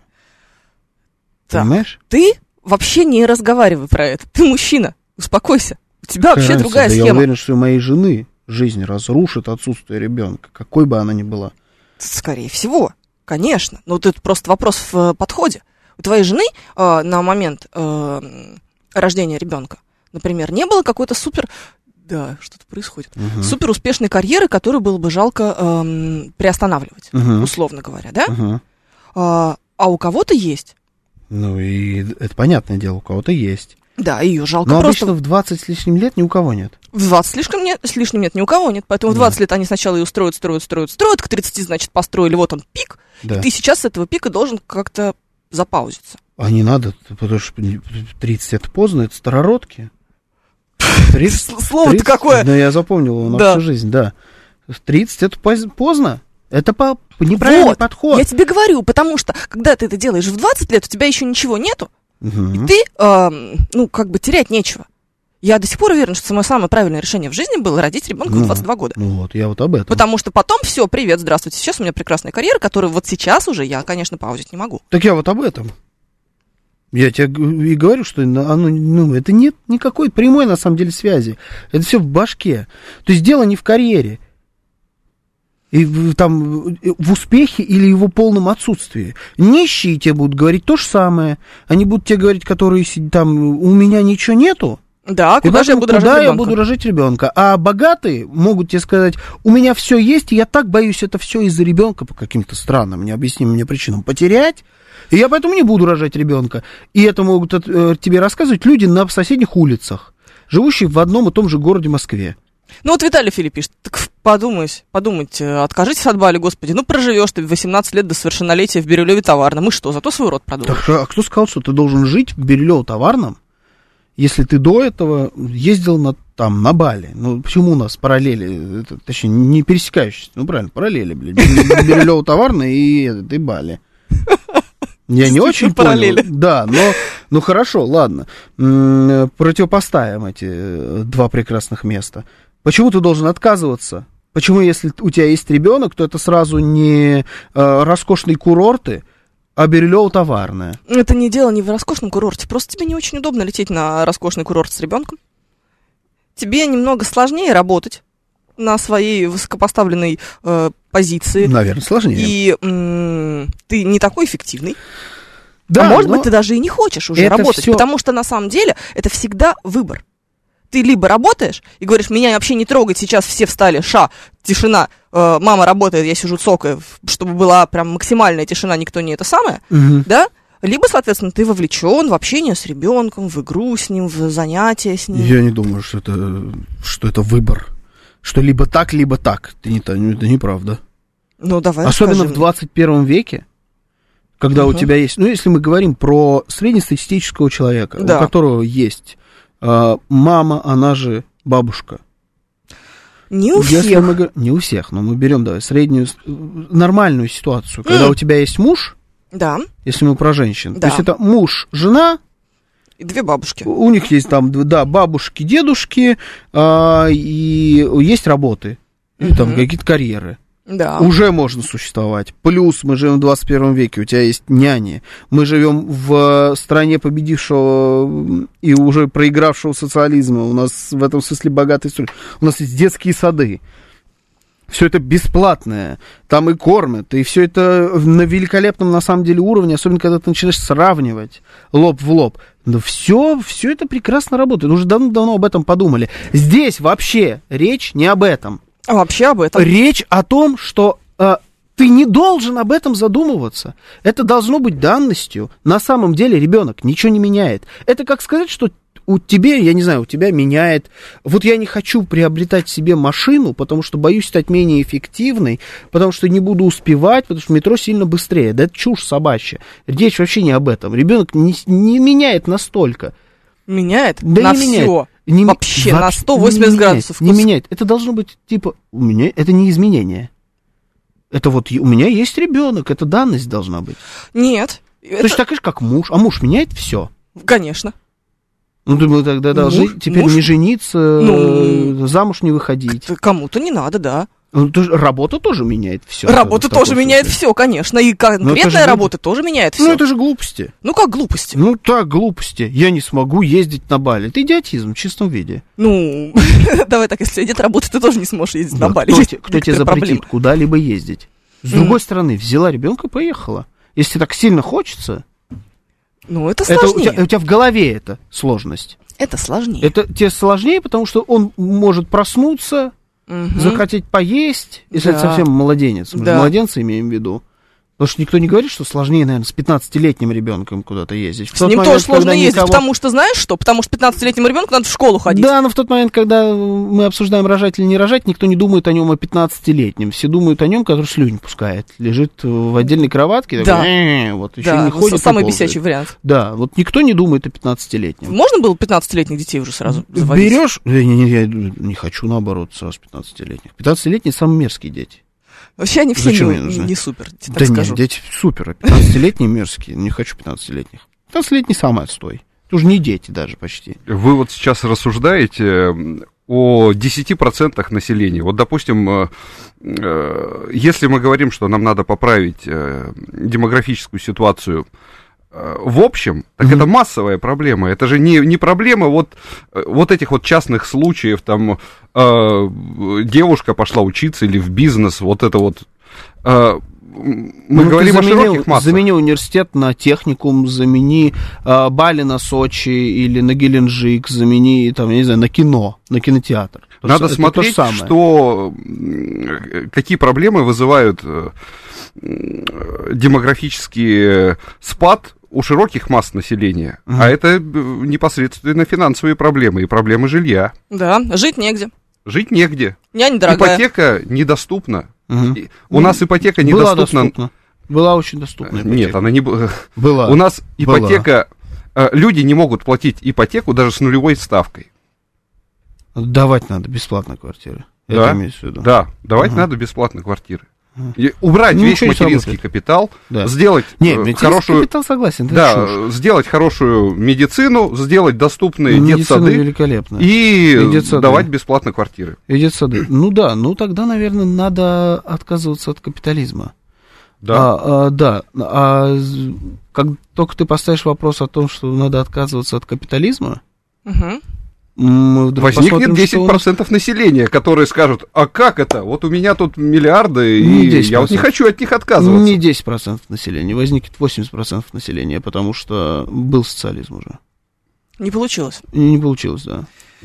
Так.
Понимаешь?
ты вообще не разговаривай про это. Ты мужчина, успокойся. У тебя вообще
Какая
другая
разница? Да
схема.
я уверен, что у моей жены жизнь разрушит отсутствие ребенка, какой бы она ни была.
Скорее всего, конечно. Но тут просто вопрос в э, подходе. У твоей жены э, на момент э, рождения ребенка, например, не было какой-то супер... Да, что-то происходит.
Мгм.
Супер успешной карьеры, которую было бы жалко эм, приостанавливать,
Мгм.
условно говоря, да?
Ага.
А, а у кого-то есть.
Ну и это понятное дело, у кого-то есть.
Да, ее жалко
Но
просто.
обычно в двадцать с лишним лет ни у кого нет.
В двадцать слишком нет, с лишним нет, ни у кого нет. Поэтому в двадцать лет они сначала ее строят, строят, строят, строят. К тридцати, значит, построили. Вот он пик.
Да.
И ты сейчас с этого пика должен как-то запаузиться.
А не надо, потому что тридцать это поздно, это старородки. тридцать,
Слово-то
тридцать,
какое.
Ну, я запомнил его на
Да.
всю жизнь, да. тридцать это поз- поздно. Это по неправильный
Вот,
подход.
я тебе говорю, потому что, когда ты это делаешь в двадцать лет, у тебя еще ничего нету,
Мгм.
и ты, эм, ну, как бы терять нечего. Я до сих пор уверена, что самое, самое правильное решение в жизни было родить ребенка в
Ну,
двадцать два года.
Ну вот, я вот об этом.
Потому что потом все, привет, здравствуйте. Сейчас у меня прекрасная карьера, которую вот сейчас уже я, конечно, паузить не могу.
Так я вот об этом. Я тебе г- и говорю, что оно, ну, это нет никакой прямой, на самом деле, связи. Это все в башке. То есть дело не в карьере. И в, там, в успехе или его полном отсутствии. Нищие тебе будут говорить то же самое. Они будут тебе говорить, которые сидят там, у меня ничего нету.
Да,
И
куда же я
поэтому
буду
куда
рожать
я
ребенка?
буду рожать ребенка? А богатые могут тебе сказать, у меня все есть, и я так боюсь это все из-за ребенка по каким-то странным, необъяснимым мне причинам потерять, и я поэтому не буду рожать ребенка. И это могут э, тебе рассказывать люди на соседних улицах, живущие в одном и том же городе Москве.
Ну вот Виталий Филипп пишет, так подумать, подумайте, откажитесь от Бали, господи, ну проживешь ты восемнадцать лет до совершеннолетия в Бирюлеве Товарном, и что, зато свой род продолжишь.
Так, а кто сказал, что ты должен жить в Бирюлево-Товарном, если ты до этого ездил на, там, на Бали? Ну, почему у нас параллели, это, точнее, не пересекающиеся, ну, правильно, параллели, блин, Бирюлево-Товарный и, этот, и Бали. Я не очень
параллели.
понял. Да, но, ну, хорошо, ладно. М, Противопоставим эти э, два прекрасных места. Почему ты должен отказываться? Почему, если у тебя есть ребенок, то это сразу не э, роскошные курорты, а Бирюлево-Товарное?
Это не дело не в роскошном курорте, просто тебе не очень удобно лететь на роскошный курорт с ребенком. Тебе немного сложнее работать на своей высокопоставленной э, позиции.
Наверное, сложнее.
И м, ты не такой эффективный.
Да,
а может
но
быть, ты даже и не хочешь уже
это
работать,
всё-
потому что на самом деле это всегда выбор. ты либо работаешь и говоришь, меня вообще не трогать, сейчас все встали, ша, тишина, э, мама работает, я сижу цокаю, чтобы была прям максимальная тишина, никто не это самое, угу. да? Либо, соответственно, ты вовлечен в общение с ребенком, в игру с ним, в занятия с ним.
Я не думаю, что это, что это выбор. Что либо так, либо так. Это, не, это неправда.
Ну, давай
Особенно
скажи
в двадцать первом веке, когда угу. у тебя есть... Ну, если мы говорим про среднестатистического человека, да. у которого есть э, мама, она же бабушка.
Не у
если
всех.
Мы, не у всех, но мы берем, давай, среднюю, нормальную ситуацию. Когда mm. у тебя есть муж...
Да.
Если мы про женщин.
Да.
То есть это муж, жена.
И две бабушки.
У них есть там, да, бабушки, дедушки, а, и есть работы. Или угу. там какие-то карьеры.
Да.
Уже можно существовать. Плюс мы живем в двадцать первом веке, у тебя есть няни. Мы живем в стране победившего и уже проигравшего социализма. У нас в этом смысле богатая история. У нас есть детские сады. Все это бесплатное, там и кормят, и все это на великолепном, на самом деле, уровне, особенно когда ты начинаешь сравнивать лоб в лоб. Но все, все это прекрасно работает, уже давно-давно об этом подумали. Здесь вообще речь не об этом.
А вообще об этом?
Речь о том, что э, ты не должен об этом задумываться. Это должно быть данностью. На самом деле ребенок ничего не меняет. Это как сказать, что у тебя, я не знаю, у тебя меняет... Вот я не хочу приобретать себе машину, потому что боюсь стать менее эффективной, потому что не буду успевать, потому что метро сильно быстрее. Да это чушь собачья. Речь вообще не об этом. Ребенок не, не меняет настолько.
Меняет?
Да
на
не
все.
Меняет. Не,
вообще,
вообще
на сто восемьдесят
не
градусов.
Меняет, не меняет. Это должно быть, типа, у меня... Это не изменение. Это вот у меня есть ребенок, это данность должна быть.
Нет.
Точно это... так же, как муж. А муж меняет все.
Конечно.
Ну, думаю, тогда должны муж, теперь муж, не жениться, ну, замуж не выходить.
Кому-то не надо, да.
Ну, работа тоже меняет все.
Работа тоже меняет все, конечно. И конкретная работа тоже меняет все.
Ну, это же глупости.
Ну, как глупости?
Ну, так, глупости. Я не смогу ездить на Бали. Это идиотизм в чистом виде.
Ну, давай так, если нет работы, ты тоже не сможешь ездить на Бали.
Кто тебе запретит куда-либо ездить? С другой стороны, взяла ребенка и поехала. Если так сильно хочется...
Ну, это сложнее.
Это у, тебя, у тебя в голове это сложность.
Это сложнее.
Это тебе сложнее, потому что он может проснуться, угу. захотеть поесть, если да. это совсем младенец. Мы да. младенца имеем в виду. Потому что никто не говорит, что сложнее, наверное, с пятнадцатилетним ребенком куда-то ездить.
С ним момент, тоже сложно ездить, никого... потому что, знаешь что? Потому что пятнадцатилетнему ребенку надо в школу ходить.
Да, но в тот момент, когда мы обсуждаем, рожать или не рожать, никто не думает о нем о пятнадцатилетнем. Все думают о нем, который слюнь пускает. Лежит в отдельной кроватке,
да.
такой, вот, еще
да,
не ходит.
Самый бесячий вариант.
Да, вот никто не думает о пятнадцатилетнем.
Можно было пятнадцатилетних детей уже сразу заводить?
Берешь, я не, я не хочу, наоборот, сразу пятнадцатилетних. пятнадцатилетние самые мерзкие дети.
Вообще они все не, не, не супер, так
да
скажу.
Нет, дети супер, а пятнадцатилетние мерзкие, не хочу пятнадцатилетних. пятнадцатилетний самый отстой, это уже не дети даже почти.
Вы вот сейчас рассуждаете о десяти процентах населения. Вот, допустим, если мы говорим, что нам надо поправить демографическую ситуацию в общем, так mm-hmm. это массовая проблема. Это же не, не проблема вот, вот этих вот частных случаев, там, э, девушка пошла учиться или в бизнес, вот это вот. Э, мы ну, говорим
заменил,
о широких массах.
Замени университет на техникум, замени э, Бали на Сочи или на Геленджик, замени, там, я не знаю, на кино, на кинотеатр.
Надо это смотреть, то что, какие проблемы вызывают демографический спад у широких масс населения, uh-huh. а это непосредственно финансовые проблемы и проблемы жилья.
Да, жить негде.
Жить негде.
Нянь дорогая.
Ипотека недоступна.
Uh-huh.
У нас ипотека
Была
недоступна.
Доступна. Была очень доступна ипотека.
Нет, она не была.
Была.
У нас ипотека...
Была.
Люди не могут платить ипотеку даже с нулевой ставкой.
Давать надо бесплатно квартиры.
Да,
это имеется в виду.
Да, давать uh-huh. надо бесплатно квартиры. И убрать ну, весь материнский капитал, да. сделать
Нет,
хорошую,
капитал согласен,
да, чушь. Сделать хорошую медицину, сделать доступные
медицина
детсады
великолепно.
И, и детсады. Давать бесплатно квартиры.
И детсады. Ну да, ну тогда, наверное, надо отказываться от капитализма.
Да.
А, а, да. А как только ты поставишь вопрос о том, что надо отказываться от капитализма,
угу.
возникнет десять процентов населения, которые скажут, а как это? Вот у меня тут миллиарды, и я вот не хочу от них отказываться.
Не десять процентов населения, возникнет восемьдесят процентов населения, потому что был социализм уже.
Не получилось.
Не получилось, да.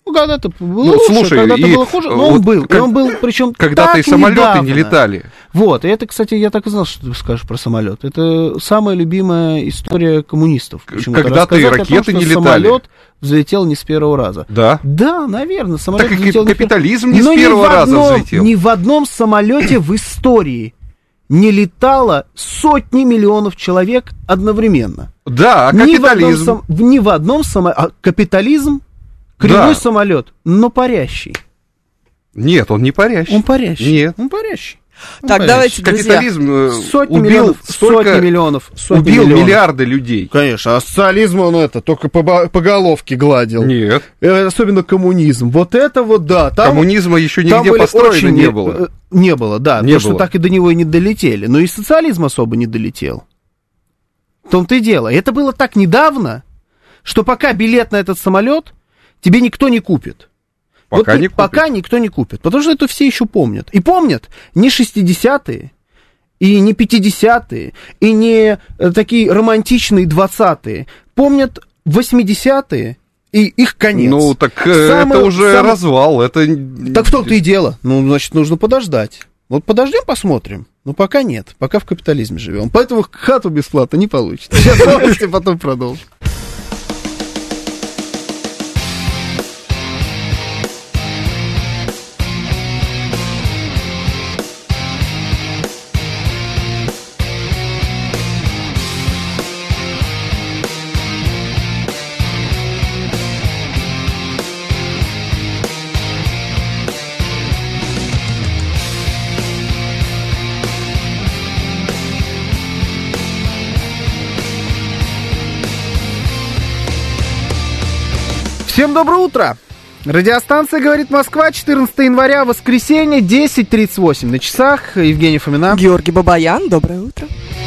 Ну, когда-то было
Ну,
лучше,
слушай,
когда-то
и
было хуже, но
вот
он был.
как-
И он был, причем
Когда-то
так
и самолеты
недавно.
не летали.
Вот, и это, кстати, я так и знал, что ты скажешь про самолет. Это самая любимая история коммунистов. Почему-то
Когда-то и
рассказать о том,
ракеты
что
не летали.
самолет взлетел не с первого раза.
Да.
Да, наверное, самолет
Так и
взлетел не с
капитализм
первого-
не с
Но
первого
в
раза
одном-
взлетел.
Ни в одном самолете в истории не летало сотни миллионов человек одновременно.
Да, а
Ни в одном,
капитализм?
сам- ни в одном самолете. А капитализм кривой
Да.
самолет, но парящий.
Нет, он не парящий.
Он парящий.
Нет.
Он парящий. Он
Так,
парящий.
давайте, друзья.
Капитализм э,
Сотни
убил
миллионов,
столько,
сотни миллионов, сотни
убил
миллионов.
миллиарды людей.
Конечно, а социализм он это, только по, бо- по головке гладил.
Нет.
Э, Особенно коммунизм. Вот это вот, да. Там,
Коммунизма еще
там
нигде
были
построено
очень
не
не-
было.
э, Не было, да.
Не
потому что
было.
так и до него и не долетели. Но и социализм особо не долетел. В том-то и дело. Это было так недавно, что пока билет на этот самолет тебе никто не купит.
Пока
Вот
не
ни- Пока
купит.
никто не купит. Потому что это все еще помнят. И помнят не шестидесятые, и не пятидесятые, и не э, такие романтичные двадцатые. Помнят восьмидесятые и их конец.
Ну, так э,
Самый-
это уже
самый-
развал. Это...
Так в том-то и дело. Ну, значит, нужно подождать. Вот подождем, посмотрим. Но пока нет. Пока в капитализме живем. Поэтому хату бесплатно не получится. Сейчас новости, потом продолжим. Всем доброе утро! Радиостанция «Говорит Москва», четырнадцатого января, воскресенье, десять тридцать восемь на часах. Евгений Фомина.
Георгий Бабаян, доброе утро.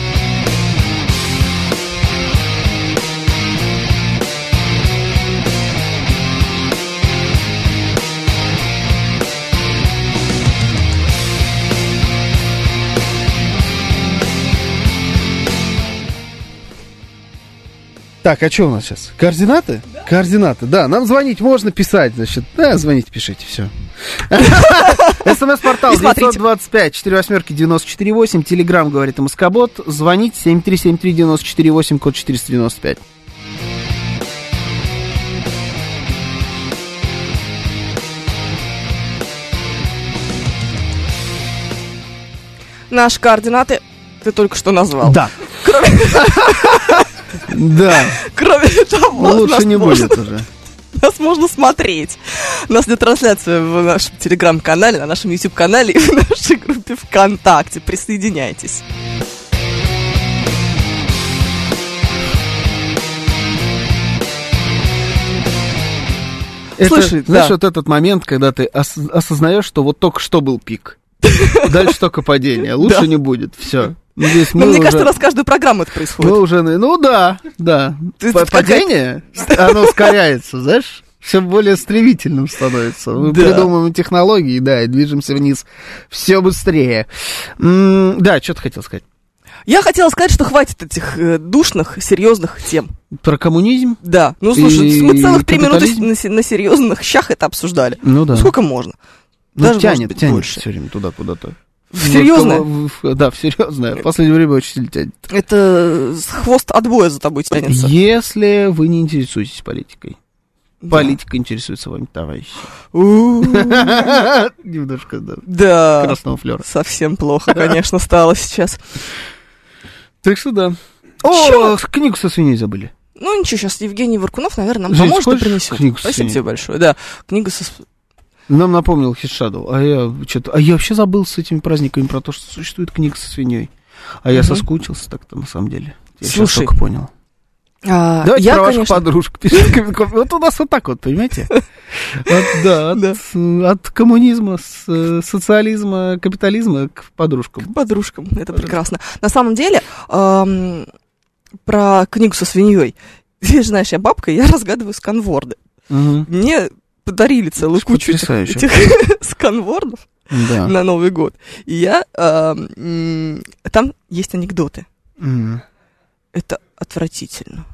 Так, а что у нас сейчас? Координаты? Да. Координаты, да. Нам звонить можно, писать, значит. Да, звоните, пишите, все. СМС-портал девятьсот двадцать пять четыре восьмерки девяносто четыре восемь. Телеграм «Говорит МСК-бот». Звоните семь три семь три девяносто четыре восемь, код четыреста девяносто пять.
Наши координаты ты только что назвал.
Да. Да.
Кроме того,
Лучше
нас
не
можно-
будет уже.
Нас можно смотреть. У нас идет трансляция в нашем телеграм-канале, на нашем YouTube-канале и в нашей группе ВКонтакте. Присоединяйтесь.
Это,
Слушай,
знаешь,
да.
вот этот момент, когда ты ос- осознаешь, что вот только что был пик. Дальше только падение. Лучше
Да.
не будет. Все. Здесь
Но
мы
мне
уже-
кажется, у нас каждую программу это происходит.
Мы уже, на- ну да, да.
То есть
П-
это какая-то-
Падение, оно ускоряется, знаешь, все более стремительным становится. Мы
Да.
придумываем технологии, да, и движемся вниз все быстрее. М, Да, что ты хотел сказать?
Я хотела сказать, что хватит этих э, душных, серьезных тем.
Про коммунизм?
Да. Ну, слушай,
И
мы целых три минуты
капитализм?
на, се- на серьезных щах это обсуждали.
Ну да.
Ну, сколько можно?
Ну,
Даже,
тянет,
может быть,
тянет
больше.
все время туда куда-то.
В серьезное?
В- в- Да, в серьезное. В последнее время очень сильно тянет.
Это с- хвост отбоя за тобой тянется.
Если вы не интересуетесь политикой.
Да.
Политика интересуется вами, товарищи.
У-у-у.
Немножко, да,
Да.
красного флера.
Совсем плохо, конечно, стало сейчас.
Так что да. О,
Чё?
книгу со свиньей забыли.
Ну, ничего, сейчас Евгений Варкунов, наверное, нам
Жень,
поможет и
хочешь
принесет.
книгу со
Спасибо
свиньей?
тебе большое. Да, книга со... с-
Нам напомнил Хитшадоу, а я что-то, а я вообще забыл с этими праздниками про то, что существует книга со свиньей. А я
Мгм.
соскучился так-то на самом деле. Я сейчас
Слушай,
только понял.
А,
Давайте
я,
про ваших
конечно...
подружек пишите. комментарии. Вот у нас вот так вот, понимаете? От, да, от, от коммунизма, с, э, социализма, капитализма к подружкам.
Подружкам, это прекрасно. На самом деле, эм, про книгу со свиньей. Ты же знаешь, я бабка, и я разгадываю сканворды.
Мгм.
Мне подарили целую
Это
кучу этих,
потрясающе.
этих сканвордов
Да.
на Новый год. И я... эм, м, там есть анекдоты.
Мгм.
Это отвратительно.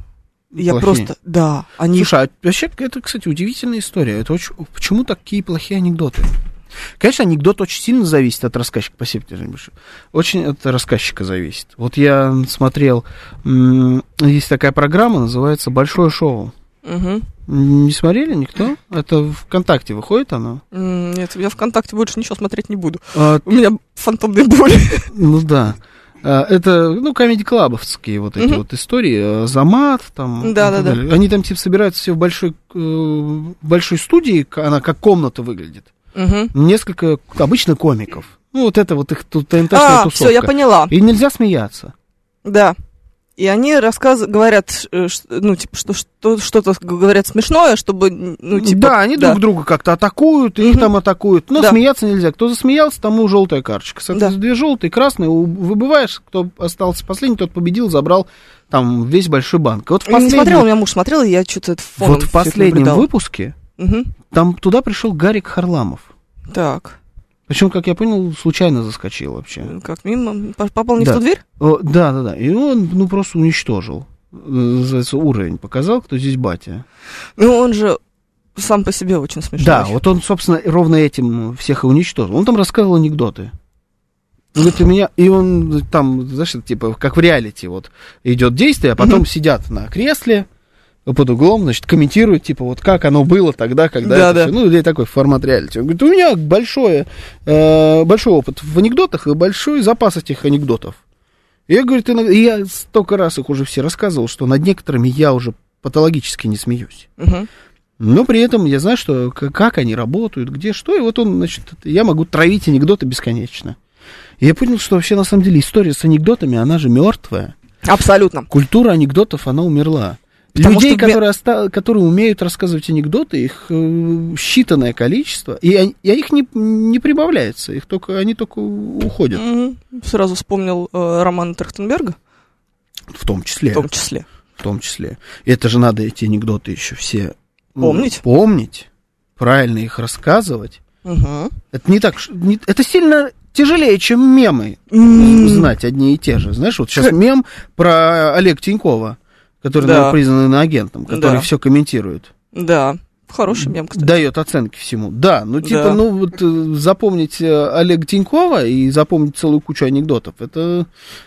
Я
плохие.
просто, да, они...
Слушай, а вообще, это, кстати, удивительная история. Это очень... Почему такие плохие анекдоты? Конечно, анекдот очень сильно зависит от рассказчика. Спасибо тебе, Жень, большое. Очень от рассказчика зависит. Вот я смотрел, есть такая программа, называется «Большое шоу».
Угу.
Не смотрели никто? Это ВКонтакте выходит оно?
Нет, я ВКонтакте больше ничего смотреть не буду.
А,
У меня фантомные боли.
Ну да. Это, ну, комеди-клабовские вот эти
Мгм.
вот истории. Замат там.
Да,
и так
да, да.
далее. Они там, типа, собираются все в большой, э, большой студии, к- она как комната выглядит.
Угу.
Несколько, обычно, комиков. Ну, вот это вот их тут ТНТшная
А,
тусовка.
все, я поняла.
И нельзя смеяться.
Да. И они рассказывают, говорят, э, ш- ну, типа, что, что, что-то говорят смешное, чтобы, ну, типа...
Да, они друг друга как-то атакуют, и их
Мгм.
там атакуют. Но
Да.
смеяться нельзя. Кто засмеялся, тому желтая карточка. Соответственно,
Да.
две желтые, красные. у- Выбываешь, кто остался последний, тот победил, забрал там весь большой банк. И вот в
Я не
последнем,
смотрела, у меня муж смотрел, и я что-то это фоном
вот в
всё это
последнем
наблюдала.
выпуске
Мгм.
там туда пришел Гарик Харламов.
Так,
Причем, как я понял, случайно заскочил вообще.
как мимо, по- попал не
Да.
в ту дверь?
О, да, да, да. И он, ну, просто уничтожил. Э, Называется, уровень показал, кто здесь батя.
Ну, он же сам по себе очень смешной.
Да, вот он, собственно, ровно этим всех и уничтожил. Он там рассказывал анекдоты. Он говорит, у меня... И он там, знаешь, типа, как в реалити, вот, идет действие, а потом
Мгм.
сидят на кресле под углом, значит, комментируют, типа, вот как оно было тогда, когда
Да,
это
да.
всё. Ну, или такой формат реалити. Он говорит, у меня большое, э, большой опыт в анекдотах и большой запас этих анекдотов. И я, говорит, иногда... и я столько раз их уже все рассказывал, что над некоторыми я уже патологически не смеюсь.
Мгм.
Но при этом я знаю, что к- как они работают, где что, и вот он, значит, это- я могу травить анекдоты бесконечно. И я понял, что вообще на самом деле история с анекдотами, она же мертвая.
Абсолютно.
Культура анекдотов, она умерла.
Потому
Людей,
что ме-
которые, оста- которые умеют рассказывать анекдоты, их э, считанное количество, и, они- и их не, не прибавляется, их только, они только уходят,
Мгм. Сразу вспомнил э, роман Трахтенберга,
в том числе.
в том числе.
В том числе. И это же надо эти анекдоты еще все ну,
Помнить.
помнить, правильно их рассказывать.
Мгм.
Это не так, ш- не- это сильно тяжелее, чем мемы
М.
знать одни и те же. Знаешь, вот сейчас
К-
мем про Олега Тинькова, который,
Да.
наверное, признан иноагентом, который
Да.
все комментирует.
Да, хороший мем, кстати.
Дает оценки всему. Да, ну типа,
Да.
ну вот э, запомнить э, Олега Тинькова и запомнить целую кучу анекдотов, это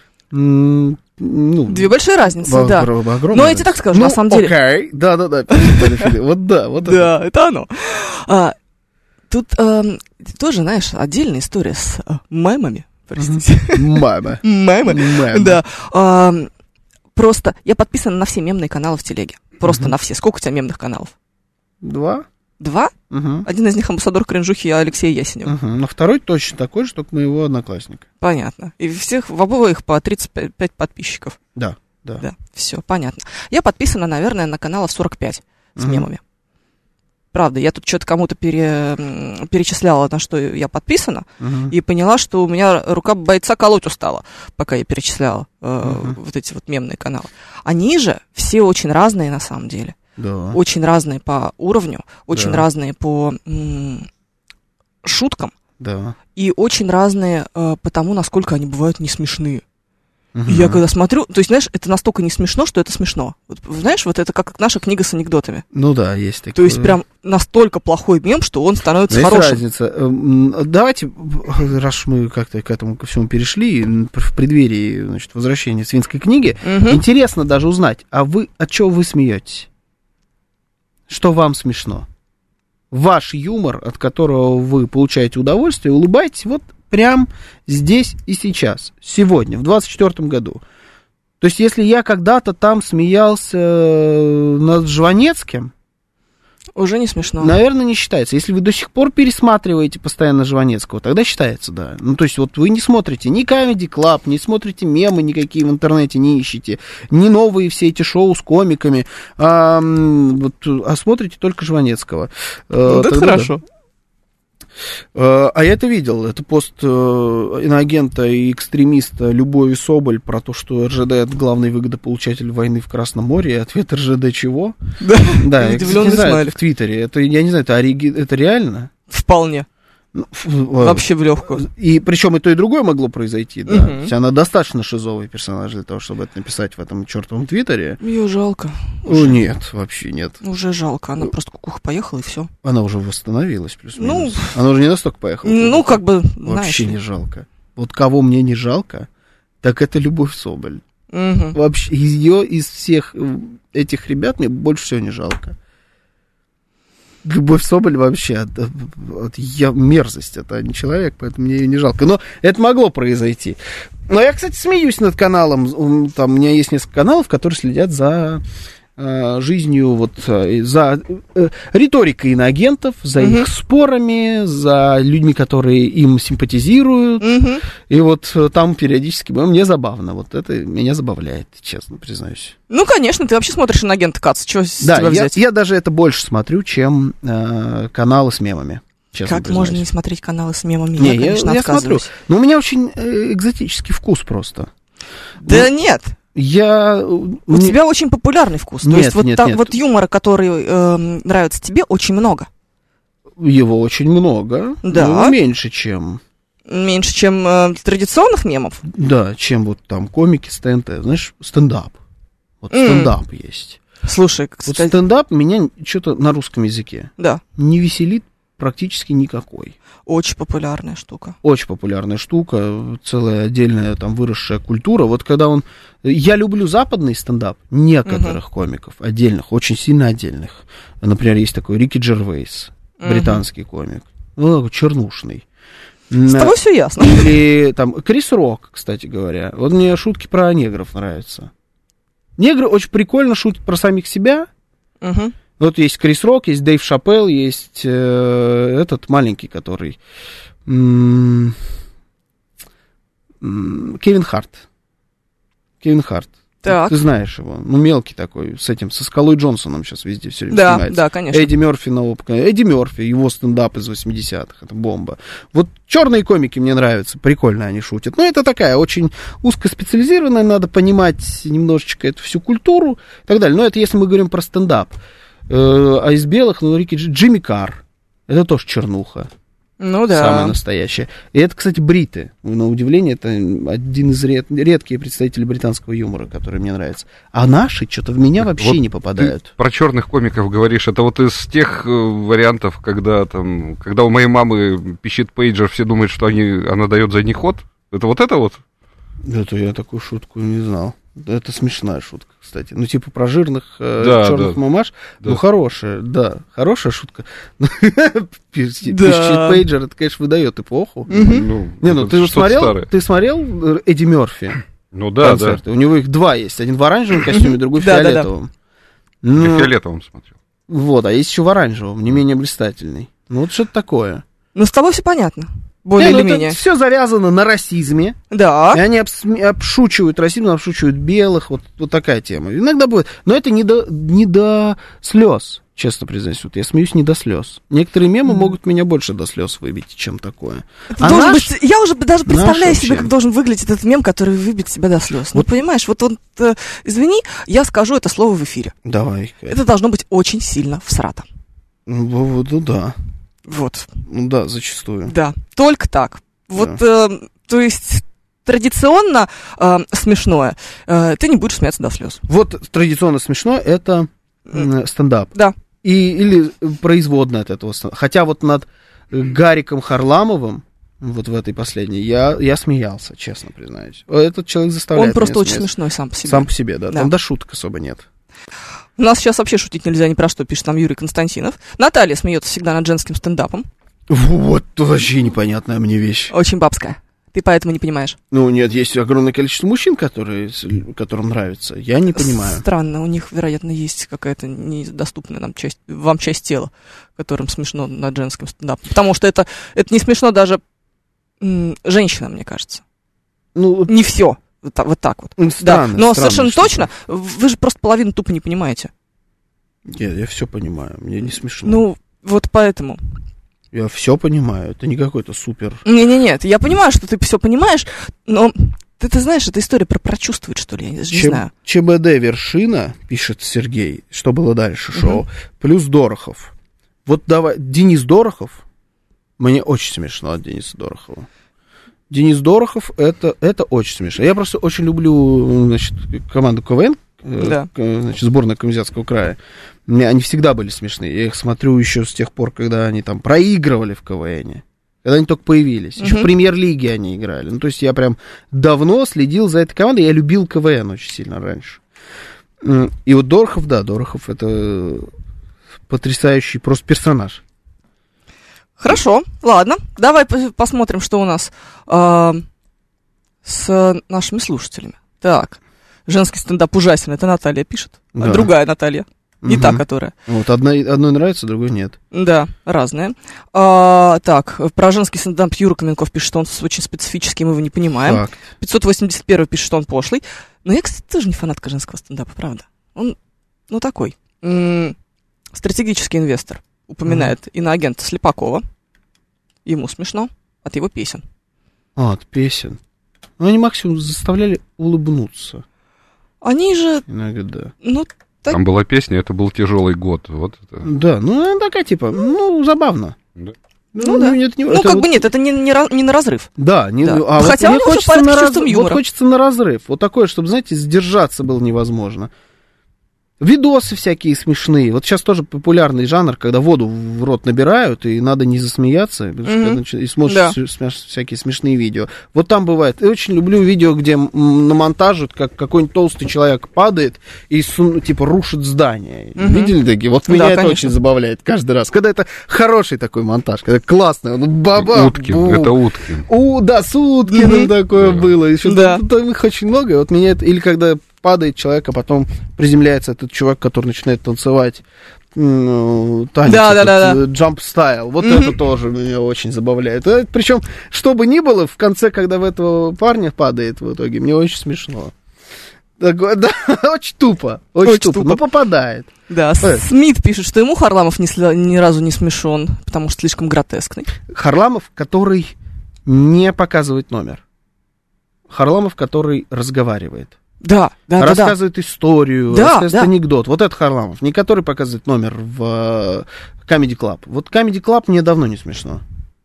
м, ну,
Две большие разницы,
ба-
да.
бра- огромная
Но я тебе так
разница.
скажу,
Ну,
на самом деле.
окей, да-да-да, перестали, Филипп. Вот да, вот это.
Да, это оно. А, тут эм, тоже, знаешь, отдельная история с э, мемами, простите.
Мама.
Мемы.
Мем.
Да. Ам, Просто я подписана на все мемные каналы в телеге. Просто
Мгм.
на все. Сколько у тебя мемных каналов?
Два?
Два?
Угу.
Один из них амбассадор Кринжухи Алексей Ясенев.
Угу. Но второй точно такой же, только моего одноклассника.
Понятно. И всех в обоих по тридцать пять подписчиков.
Да, да.
Да, все, понятно. Я подписана, наверное, на каналов сорок пять с
Мгм.
мемами. Правда, я тут что-то кому-то пере, м, перечисляла, на что я подписана,
Мгм.
и поняла, что у меня рука бойца колоть устала, пока я перечисляла э,
Мгм.
вот эти вот мемные каналы. Они же все очень разные на самом деле.
Да.
Очень разные по уровню, очень
Да.
разные по м, шуткам,
Да.
и очень разные э, по тому, насколько они бывают не смешные.
Мгм.
И я когда смотрю, то есть, знаешь, это настолько не смешно, что это смешно. Вот, знаешь, вот это как наша книга с анекдотами.
Ну да, есть такие.
То есть прям настолько плохой мем, что он становится
Есть
хорошим.
разница. Эм, Давайте, раз мы как-то к этому ко всему перешли, м, в преддверии, значит, возвращения свинской книги,
Мгм.
интересно даже узнать, а вы, от чего вы смеетесь? Что вам смешно? Ваш юмор, от которого вы получаете удовольствие, улыбаетесь вот прям здесь и сейчас, сегодня, в двадцать четвёртом году. То есть, если я когда-то там смеялся э, над Жванецким,
Уже не смешно.
наверное, не считается. Если вы до сих пор пересматриваете постоянно Жванецкого, тогда считается, да. Ну, то есть, вот вы не смотрите ни Comedy Club, не смотрите мемы никакие в интернете, не ищете, ни новые все эти шоу с комиками, а, м, вот, а смотрите только Жванецкого. Э,
Вот это
тогда да.
хорошо.
Э, А я это видел. Это пост э, иноагента и экстремиста Любови Соболь про то, что эр жэ дэ это главный выгодополучатель войны в Красном море. И ответ эр жэ дэ чего?
Да.
Да, я, кстати,
Удивлённый
не знаю,
смайлик.
в Твиттере. Это, я не знаю, это, ориги... это реально?
Вполне. Вообще в легкую.
И причем и то, и другое могло произойти, да.
Угу.
То есть она достаточно шизовый персонаж для того, чтобы это написать в этом чертовом твиттере.
Ее жалко.
О, нет, вообще нет.
Уже жалко. Она просто кукуха поехала, и все.
Она уже восстановилась, плюс-минус.
Ну,
она уже не настолько поехала.
Ну, как бы,
вообще не жалко. Вот кого мне не жалко, так это Любовь Соболь.
Угу.
Вообще, ее из всех этих ребят мне больше всего не жалко. Любовь Соболь вообще, это, это, я, мерзость, это не человек, поэтому мне ее не жалко. Но это могло произойти. Но я, кстати, смеюсь над каналом. Там у меня есть несколько каналов, которые следят за э, жизнью, вот, за э, риторикой иноагентов, за угу. их спорами, за людьми, которые им симпатизируют. Угу. И вот там периодически мне забавно. Вот это меня забавляет, честно признаюсь.
Ну, конечно, ты вообще смотришь иноагента Кац. Чего с
да,
тебя взять?
Я, я даже это больше смотрю, чем э, каналы с мемами. Честно
как
признаюсь.
можно не смотреть каналы с мемами?
Не,
я, конечно,
я, я смотрю. Но у меня очень э, экзотический вкус просто.
Да
ну,
нет.
Я...
У
не...
тебя очень популярный вкус.
Нет,
То есть вот,
нет,
та,
нет.
вот юмора, который э, нравится тебе, очень много.
Его очень много.
Да.
Но меньше, чем...
Меньше, чем э, традиционных мемов?
Да, чем вот там комики, стенды. Знаешь, стендап. Вот mm. стендап есть.
Слушай, кстати...
Вот стендап меня что-то на русском языке
да.
не веселит практически никакой.
Очень популярная штука.
Очень популярная штука, целая отдельная там выросшая культура. Вот когда он... Я люблю западный стендап некоторых uh-huh. комиков, отдельных, очень сильно отдельных. Например, есть такой Рики Джервейс, британский uh-huh. комик. Ну, чернушный.
С тобой все ясно.
Или там Крис Рок, кстати говоря. Вот мне шутки про негров нравятся. Негры очень прикольно шутят про самих себя.
Uh-huh.
Вот есть Крис Рок, есть Дэйв Шапелл, есть э, этот маленький, который... М- м- Кевин Харт. Кевин Харт.
Так.
Ты знаешь его. Ну, мелкий такой, с этим, со Скалой Джонсоном сейчас везде все время
да,
снимается.
Да, конечно.
Эдди Мерфи нового поколения. Эдди Мерфи, его стендап из восьмидесятых, это бомба. Вот черные комики мне нравятся, прикольно они шутят. Но это такая очень узкоспециализированная, надо понимать немножечко эту всю культуру и так далее. Но это если мы говорим про стендап. А из белых, ну, Рики Джимми Карр. Это тоже чернуха.
Ну да.
Самая настоящая. И это, кстати, бриты. На удивление, это один из ред... редких представителей британского юмора, который мне нравится. А наши что-то в меня вообще
вот
не попадают.
Ты про черных комиков говоришь. Это вот из тех вариантов, когда там, когда у моей мамы пищит пейджер, все думают, что они, она дает задний ход. Это вот это вот? Это
я такую шутку не знал. Это смешная шутка, кстати. Ну, типа про жирных э,
да,
черных
да.
мамаш.
Да.
Ну, хорошая, да. Хорошая шутка. Пищит пейджер, это, конечно, выдает эпоху. Не, ну, ты смотрел, ты смотрел Эдди Мерфи?
Ну, да, да.
У него их два есть. Один в оранжевом костюме, другой в фиолетовом.
Я в фиолетовом смотрел.
Вот, а есть еще в оранжевом, не менее блистательный. Ну, вот что-то такое.
Ну, с тобой все понятно. Более
Не,
или
ну,
менее.
Все завязано на расизме.
Да.
И они обсме- обшучивают расизм, обшучивают белых. Вот, вот такая тема. Иногда будет. Но это не до, не до слез, честно признаюсь. Вот я смеюсь не до слез. Некоторые мемы mm. могут меня больше до слез выбить, чем такое.
А наш... быть, я уже даже представляю себе, как должен выглядеть этот мем, который выбит себя до слез. Вот. Ну, понимаешь, вот он, э, извини, я скажу это слово в эфире.
Давай.
Это должно быть очень сильно всрато.
Ну, ну да.
Вот.
Ну да, зачастую.
Да, только так. Вот,
да.
э, то есть, традиционно э, смешное, э, ты не будешь смеяться до слез.
Вот традиционно смешно это э, стендап.
Да.
И, или производное от этого. Хотя вот над Гариком Харламовым, вот в этой последней, я, я смеялся, честно признаюсь. Этот человек заставляет
Он просто
меня
очень
смеяться.
смешной сам по себе.
Сам по себе, да.
да.
Там до шуток особо нет.
У нас сейчас вообще шутить нельзя ни про что, пишет нам Юрий Константинов. Наталья смеется всегда над женским стендапом.
Вот, вообще непонятная мне вещь.
Очень бабская. Ты поэтому не понимаешь.
Ну, нет, есть огромное количество мужчин, которые, которым нравится. Я не понимаю.
Странно, у них, вероятно, есть какая-то недоступная нам часть, вам часть тела, которым смешно над женским стендапом. Потому что это, это не смешно даже м- женщинам, мне кажется.
Ну,
не все. Вот так вот. Так вот.
Странно,
да. Но
странно,
совершенно
что-то.
точно, вы же просто половину тупо не понимаете.
Нет, я все понимаю, мне не смешно.
Ну, вот поэтому.
Я все понимаю, это не какой-то супер...
Не-не-нет, я понимаю, что ты все понимаешь, но ты, ты знаешь, эта история про прочувствовать, что ли, я даже не
Ч-
знаю.
ЧБД вершина, пишет Сергей, что было дальше шоу,
Угу.
плюс Дорохов. Вот давай, Денис Дорохов, Мне очень смешно от Дениса Дорохова. Денис Дорохов, это, это очень смешно. Я просто очень люблю, значит, команду КВН,
Да.
значит, сборная Камчатского края. Мне они всегда были смешные. Я их смотрю еще с тех пор, когда они там проигрывали в КВНе. Когда они только появились. Еще
Мгм.
в премьер-лиге они играли. Ну, то есть я прям давно следил за этой командой. Я любил КВН очень сильно раньше. М, И вот Дорохов, да, Дорохов это потрясающий просто персонаж.
Хорошо, ладно. Давай по- посмотрим, что у нас а, с нашими слушателями. Так, женский стендап ужасен. Это Наталья пишет. А
Да.
другая Наталья. Не
Мгм.
та, которая.
Вот одной, одной нравится, другой нет.
Да, разные. А, так, про женский стендап Юра Каменков пишет, что он очень специфический, мы его не понимаем.
Факт.
пятьсот восемьдесят один пишет, что он пошлый. Но я, кстати, тоже не фанатка женского стендапа, правда. Он, ну, такой. М, стратегический инвестор. Упоминает иноагента Слепакова. Ему смешно от его песен.
А, от песен. Ну, они максимум заставляли улыбнуться.
Они же,
Иногда.
ну, так...
Там была песня, это был тяжелый год. Вот это.
Да, ну, она такая, типа, ну, забавно.
Да.
Ну, да.
это не-
Ну,
это
как
вот-
бы нет, это не, не, ра- не на разрыв.
Да, не,
Да.
а
Хотя
вот
у
мне
него всё в
хочется
порядке
на
с
раз-
чувством
вот
юмора.
хочется на разрыв. Вот такое, чтобы, знаете, сдержаться было невозможно. Видосы всякие смешные. Вот сейчас тоже популярный жанр, когда воду в рот набирают, и надо не засмеяться, потому что
Мгм.
когда начи- и смотришь
Да.
с- смеш- всякие смешные видео. Вот там бывает. Я очень люблю видео, где м, намонтажат, как какой-нибудь толстый человек падает и, су- типа, рушит здание.
Мгм.
Видели такие? Вот
Да,
меня это
конечно.
очень забавляет каждый раз. Когда это хороший такой монтаж, когда классный, ну, баба,
Уткин,
бум.
это Уткин.
У, да, с Уткиным
Мгм.
такое
Да.
было. Еще
Да.
там, там их очень много. И вот меня это... Или когда падает человек, а потом приземляется этот чувак, который начинает танцевать м, танец,
Да, да,
этот,
да, да.
э, jump style. Вот
Мгм.
это тоже меня очень забавляет. Причем, что бы ни было, в конце, когда в этого парня падает в итоге, мне очень смешно. Такое, да, очень тупо. Очень,
Очень
тупо,
тупо.
но попадает.
Да,
Э.
Смит пишет, что ему Харламов ни, сля- ни разу не смешон, потому что слишком гротескный.
Харламов, который не показывает номер. Харламов, который разговаривает.
Да, да, да, да.
Рассказывает историю,
Да,
рассказывает
да.
анекдот. Вот это Харламов, не который показывает номер в э, Comedy Club. Вот Comedy Club мне давно не смешно.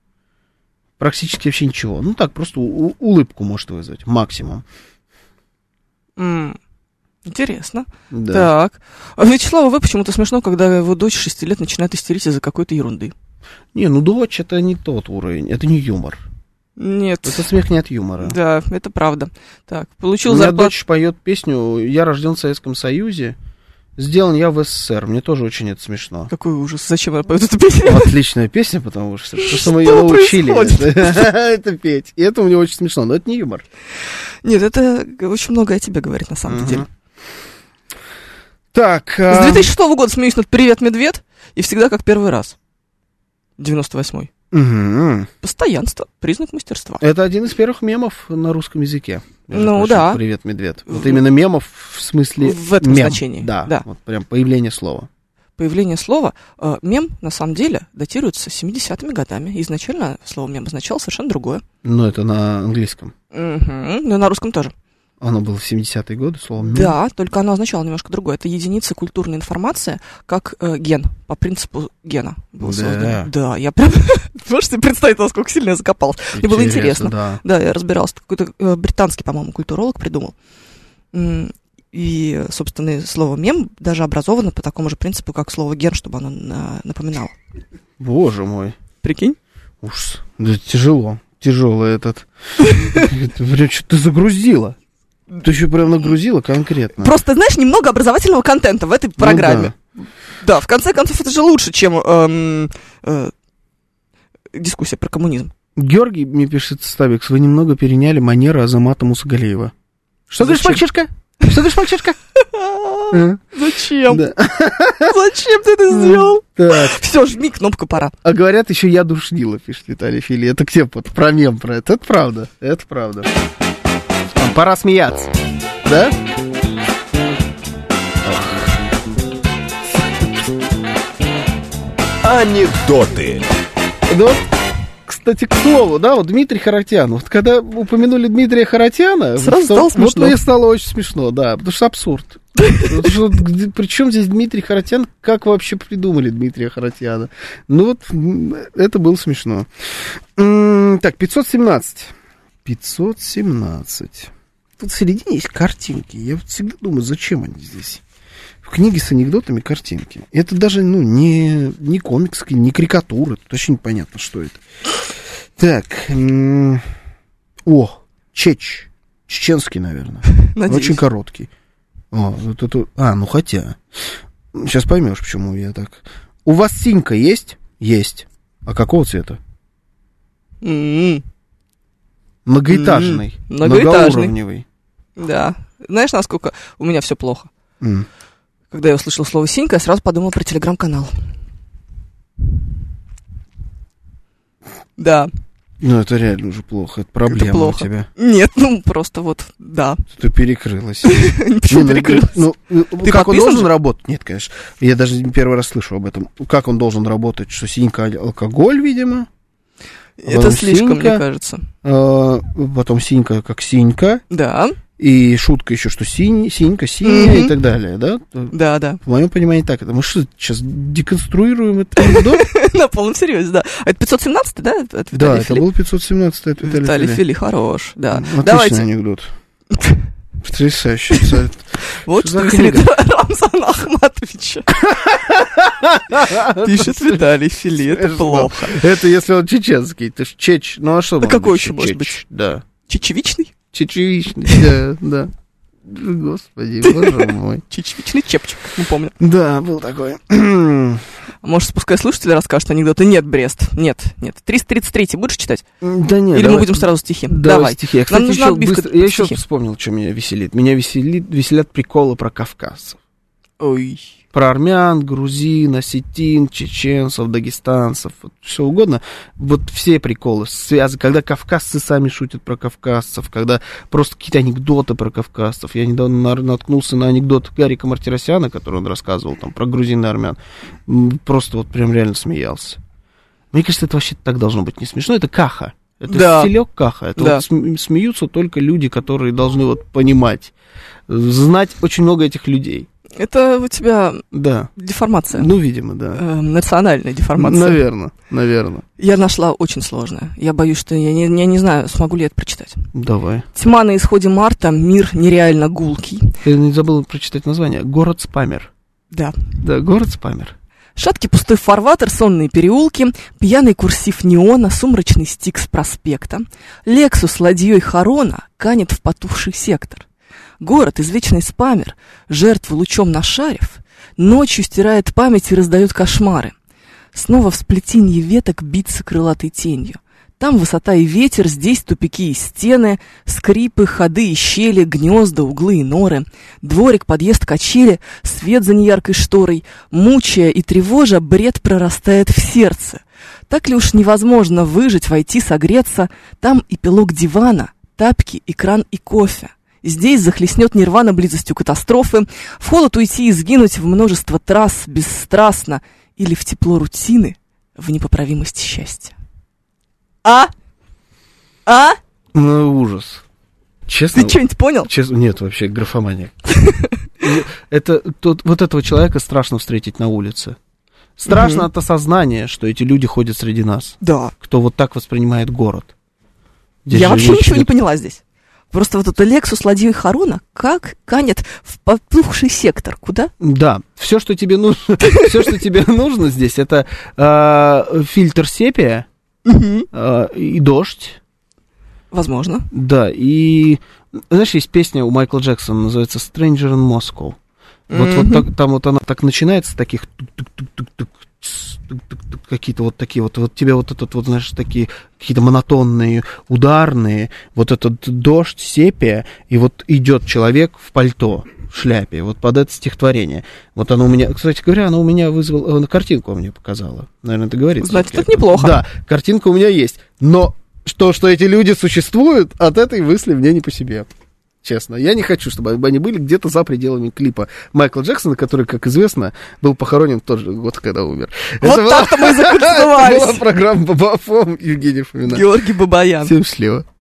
Практически вообще ничего. Ну так, просто у- улыбку может вызвать, максимум.
М, Интересно.
Да.
Так. А Вячеславу В. почему-то смешно, когда его дочь шести лет начинает истерить из-за какой-то ерунды.
Не, ну дочь это не тот уровень, это не юмор.
Нет.
Это смех не от юмора.
Да, это правда. Так,
У
получил
меня
зарплату.
дочь поет песню «Я рожден в Советском Союзе, сделан я в СССР». Мне тоже очень это смешно.
Какой ужас. Зачем она поет эту песню?
Отличная песня, потому что, потому что мы ее
Что
научили
происходит?
это петь. И это мне очень смешно, но это не юмор.
Нет, это очень много о тебе говорит на самом
Мгм.
деле.
Так,
С
а,
две тысячи шестого года смеюсь над «Привет, медведь» и всегда как первый раз. девяносто восьмой.
мгм.
Постоянство. Признак мастерства.
Это один из первых мемов на русском языке. между
Ну,
прочим.
да.
Привет, медведь. Вот
В-
именно мемов в смысле
в этом
мем.
значении,
Да,
да.
вот прям появление слова.
Появление слова э, «мем» на самом деле датируется семидесятыми годами. Изначально слово «мем» означало совершенно другое.
Но это на английском.
Мгм. Ну и на русском тоже.
Оно было в семидесятые годы, слово мем.
Да, только оно означало немножко другое. Это единица культурной информации, как э, ген, по принципу гена был
Да.
создан. Да, я прям... Можете представить, насколько сильно я закопалась. Мне было интересно.
Да.
Да, я разбиралась. Какой-то э, британский, по-моему, культуролог придумал. М, И, собственно, и слово «мем» даже образовано по такому же принципу, как слово «ген», чтобы оно на- напоминало.
Боже мой.
Прикинь?
Ужас. Да тяжело. Тяжело этот. Прям что-то загрузила. Ты еще прям нагрузила конкретно.
Просто, знаешь, немного образовательного контента в этой
Ну
программе. Да, в конце концов, это же лучше, чем эм, э, дискуссия про коммунизм.
Георгий мне пишет, Стабикс, вы немного переняли манеры Азамата Мусагалиева. Что говоришь,
Зачем?
мальчишка? Что говоришь, мальчишка? А,
Зачем?
да.
Зачем ты это сделал?
Так,
Все, жми кнопку, пора.
а говорят, еще я душнила, пишет Виталий Фили. Это где вот про мем про это? Это правда, это правда. Там, пора смеяться, да?
Анекдоты.
Ну вот, кстати, к слову, да, вот Дмитрий Харатьян. Вот когда упомянули Дмитрия Харатьяна,
Сразу
вот,
стало
вот
смешно.
мне стало очень смешно, да, потому что абсурд. Причем здесь Дмитрий Харатьян? Как вообще придумали Дмитрия Харатьяна? Ну вот, это было смешно. Так, пятьсот семнадцать. пятьсот семнадцать. Тут в середине есть картинки. Я вот всегда думаю, зачем они здесь? В книге с анекдотами картинки. Это даже, ну, не, не комикс, не карикатура. Тут вообще непонятно, что это. Так. М- О, Чеч. Чеченский, наверное.
Надеюсь.
Очень короткий. О, вот это... А, ну хотя. Сейчас поймешь, почему я так. У вас синька есть? Есть. А какого цвета?
М-м.
Многоэтажный.
М-м. Многоэтажный.
Многоуровневый.
Да. Знаешь, насколько у меня все плохо?
М.
Когда я услышала слово «синька», я сразу подумала про телеграм-канал. Да.
Ну, это реально уже плохо. Это проблема
Это плохо.
у тебя.
Нет, ну, просто вот, да.
Ты перекрылась.
Почему
Не, ну,
перекрылась?
Ну, ну,
Ты
как он
подписан
должен
же?
работать? Нет, конечно. Я даже первый раз слышу об этом. Как он должен работать? Что синька алкоголь, видимо.
Это
потом
слишком,
синька.
мне кажется.
А, потом синька как синька.
Да,
И шутка еще, что синь, синька, синяя
Мгм.
и так далее, да?
да, да.
В моем понимании так. Это мы что, сейчас деконструируем это анекдот?
На полном серьезе, да. А это пятьсот семнадцатый, да? от Виталия
Да, это
Фили?
был пятьсот семнадцатый от Виталия
Виталий
Фили.
Фили хорош, да.
Отличный
Давайте.
анекдот. Потрясающе. абсолютно.
Вот
Что
что
за
веселит
книга?
Рамзана Ахматовича. Пишет Виталий Фили, это плохо.
Это если он чеченский. Ты ж чеч. Ну а что?
Да
может
какой
быть,
еще может
чеч?
быть?
Да.
Чечевичный?
Чечевичный, да, да. Господи, боже мой.
Чечевичный чепчик, не помню.
Да, был такой.
А может, пускай слушатели расскажут анекдоты? Нет, Брест, нет, нет. триста тридцать третий будешь читать?
Да нет,
Или мы
давай.
будем сразу стихи?
Давай,
Давай.
стихи. Я,
Нам
кстати,
нужна
еще
отбивка
быстро-
под
я еще
стихи.
вспомнил, что меня веселит. Меня веселит, веселят приколы про кавказцев.
Ой.
Про армян, грузин, осетин, чеченцев, дагестанцев, вот все угодно. Вот все приколы связаны. Когда кавказцы сами шутят про кавказцев, когда просто какие-то анекдоты про кавказцев. Я недавно на- наткнулся на анекдот Гарика Мартиросяна, который он рассказывал там про грузин и армян. М, Просто вот прям реально смеялся. Мне кажется, это вообще так должно быть не смешно. Это каха. Это
Да.
стилек каха. Это
Да.
вот см- смеются только люди, которые должны вот понимать, знать очень много этих людей.
Это у тебя
Да.
деформация.
Ну, видимо, да.
Э, национальная деформация.
Наверное, наверное.
Я нашла очень сложное. Я боюсь, что я не, я не знаю, смогу ли я это прочитать.
Давай.
Тьма на исходе марта, мир нереально гулкий.
Я не забыл прочитать название. Город Спамер.
Да.
Да, город Спамер.
Шаткий пустой фарватер, сонные переулки, пьяный курсив неона, сумрачный стикс проспекта. Лексус ладьей Харона канет в потухший сектор. Город, извечный спамер, жертву лучом нашарив, ночью стирает память и раздает кошмары. Снова в сплетенье веток биться крылатой тенью. Там высота и ветер, здесь тупики и стены, скрипы, ходы и щели, гнезда, углы и норы, дворик, подъезд, качели, свет за неяркой шторой, мучая и тревожа, бред прорастает в сердце. Так ли уж невозможно выжить, войти, согреться, там эпилог дивана, тапки, экран и кофе. Здесь захлестнет нирвана близостью катастрофы, в холод уйти и сгинуть в множество трасс бесстрастно или в тепло рутины, в непоправимость счастья. А? А?
Ну, ужас. Честно.
Ты что-нибудь понял?
Честно, нет, вообще графомания. Это тот, вот этого человека страшно встретить на улице. Страшно
Мгм.
от осознания, что эти люди ходят среди нас,
Да.
кто вот так воспринимает город. Здесь
Я
же
вообще
речь
ничего не
идет-
поняла здесь. Просто вот этот Лексус ладьей Харона как канет в потухший сектор. Куда?
Да, все, что тебе нужно, все, что тебе нужно здесь, это э, фильтр сепия э, и дождь.
Возможно.
Да, и знаешь, есть песня у Майкла Джексона, называется «Stranger in Moscow». Вот, вот
Мгм.
так, там вот она так начинается с таких тук-тук-тук-тук, тс, тук-тук-тук, какие-то вот такие вот, вот тебе вот этот вот, знаешь, такие какие-то монотонные, ударные, вот этот дождь, сепия, и вот идет человек в пальто, в шляпе, вот под это стихотворение. Вот оно у меня, кстати говоря, оно у меня вызвало, э, картинку мне показала. Наверное, это говорит.
Значит,
всё-таки.
это неплохо.
Да, картинка у меня есть, но что, что эти люди существуют, от этой мысли мне не по себе. Честно, я не хочу, чтобы они были где-то за пределами клипа Майкла Джексона, который, как известно, был похоронен в тот же год, когда умер.
Вот
Это
так-то мы и
была-
закольцевались.
Это была программа Бабафом Евгения Фомина.
Георгий Бабаян.
Всем счастливо.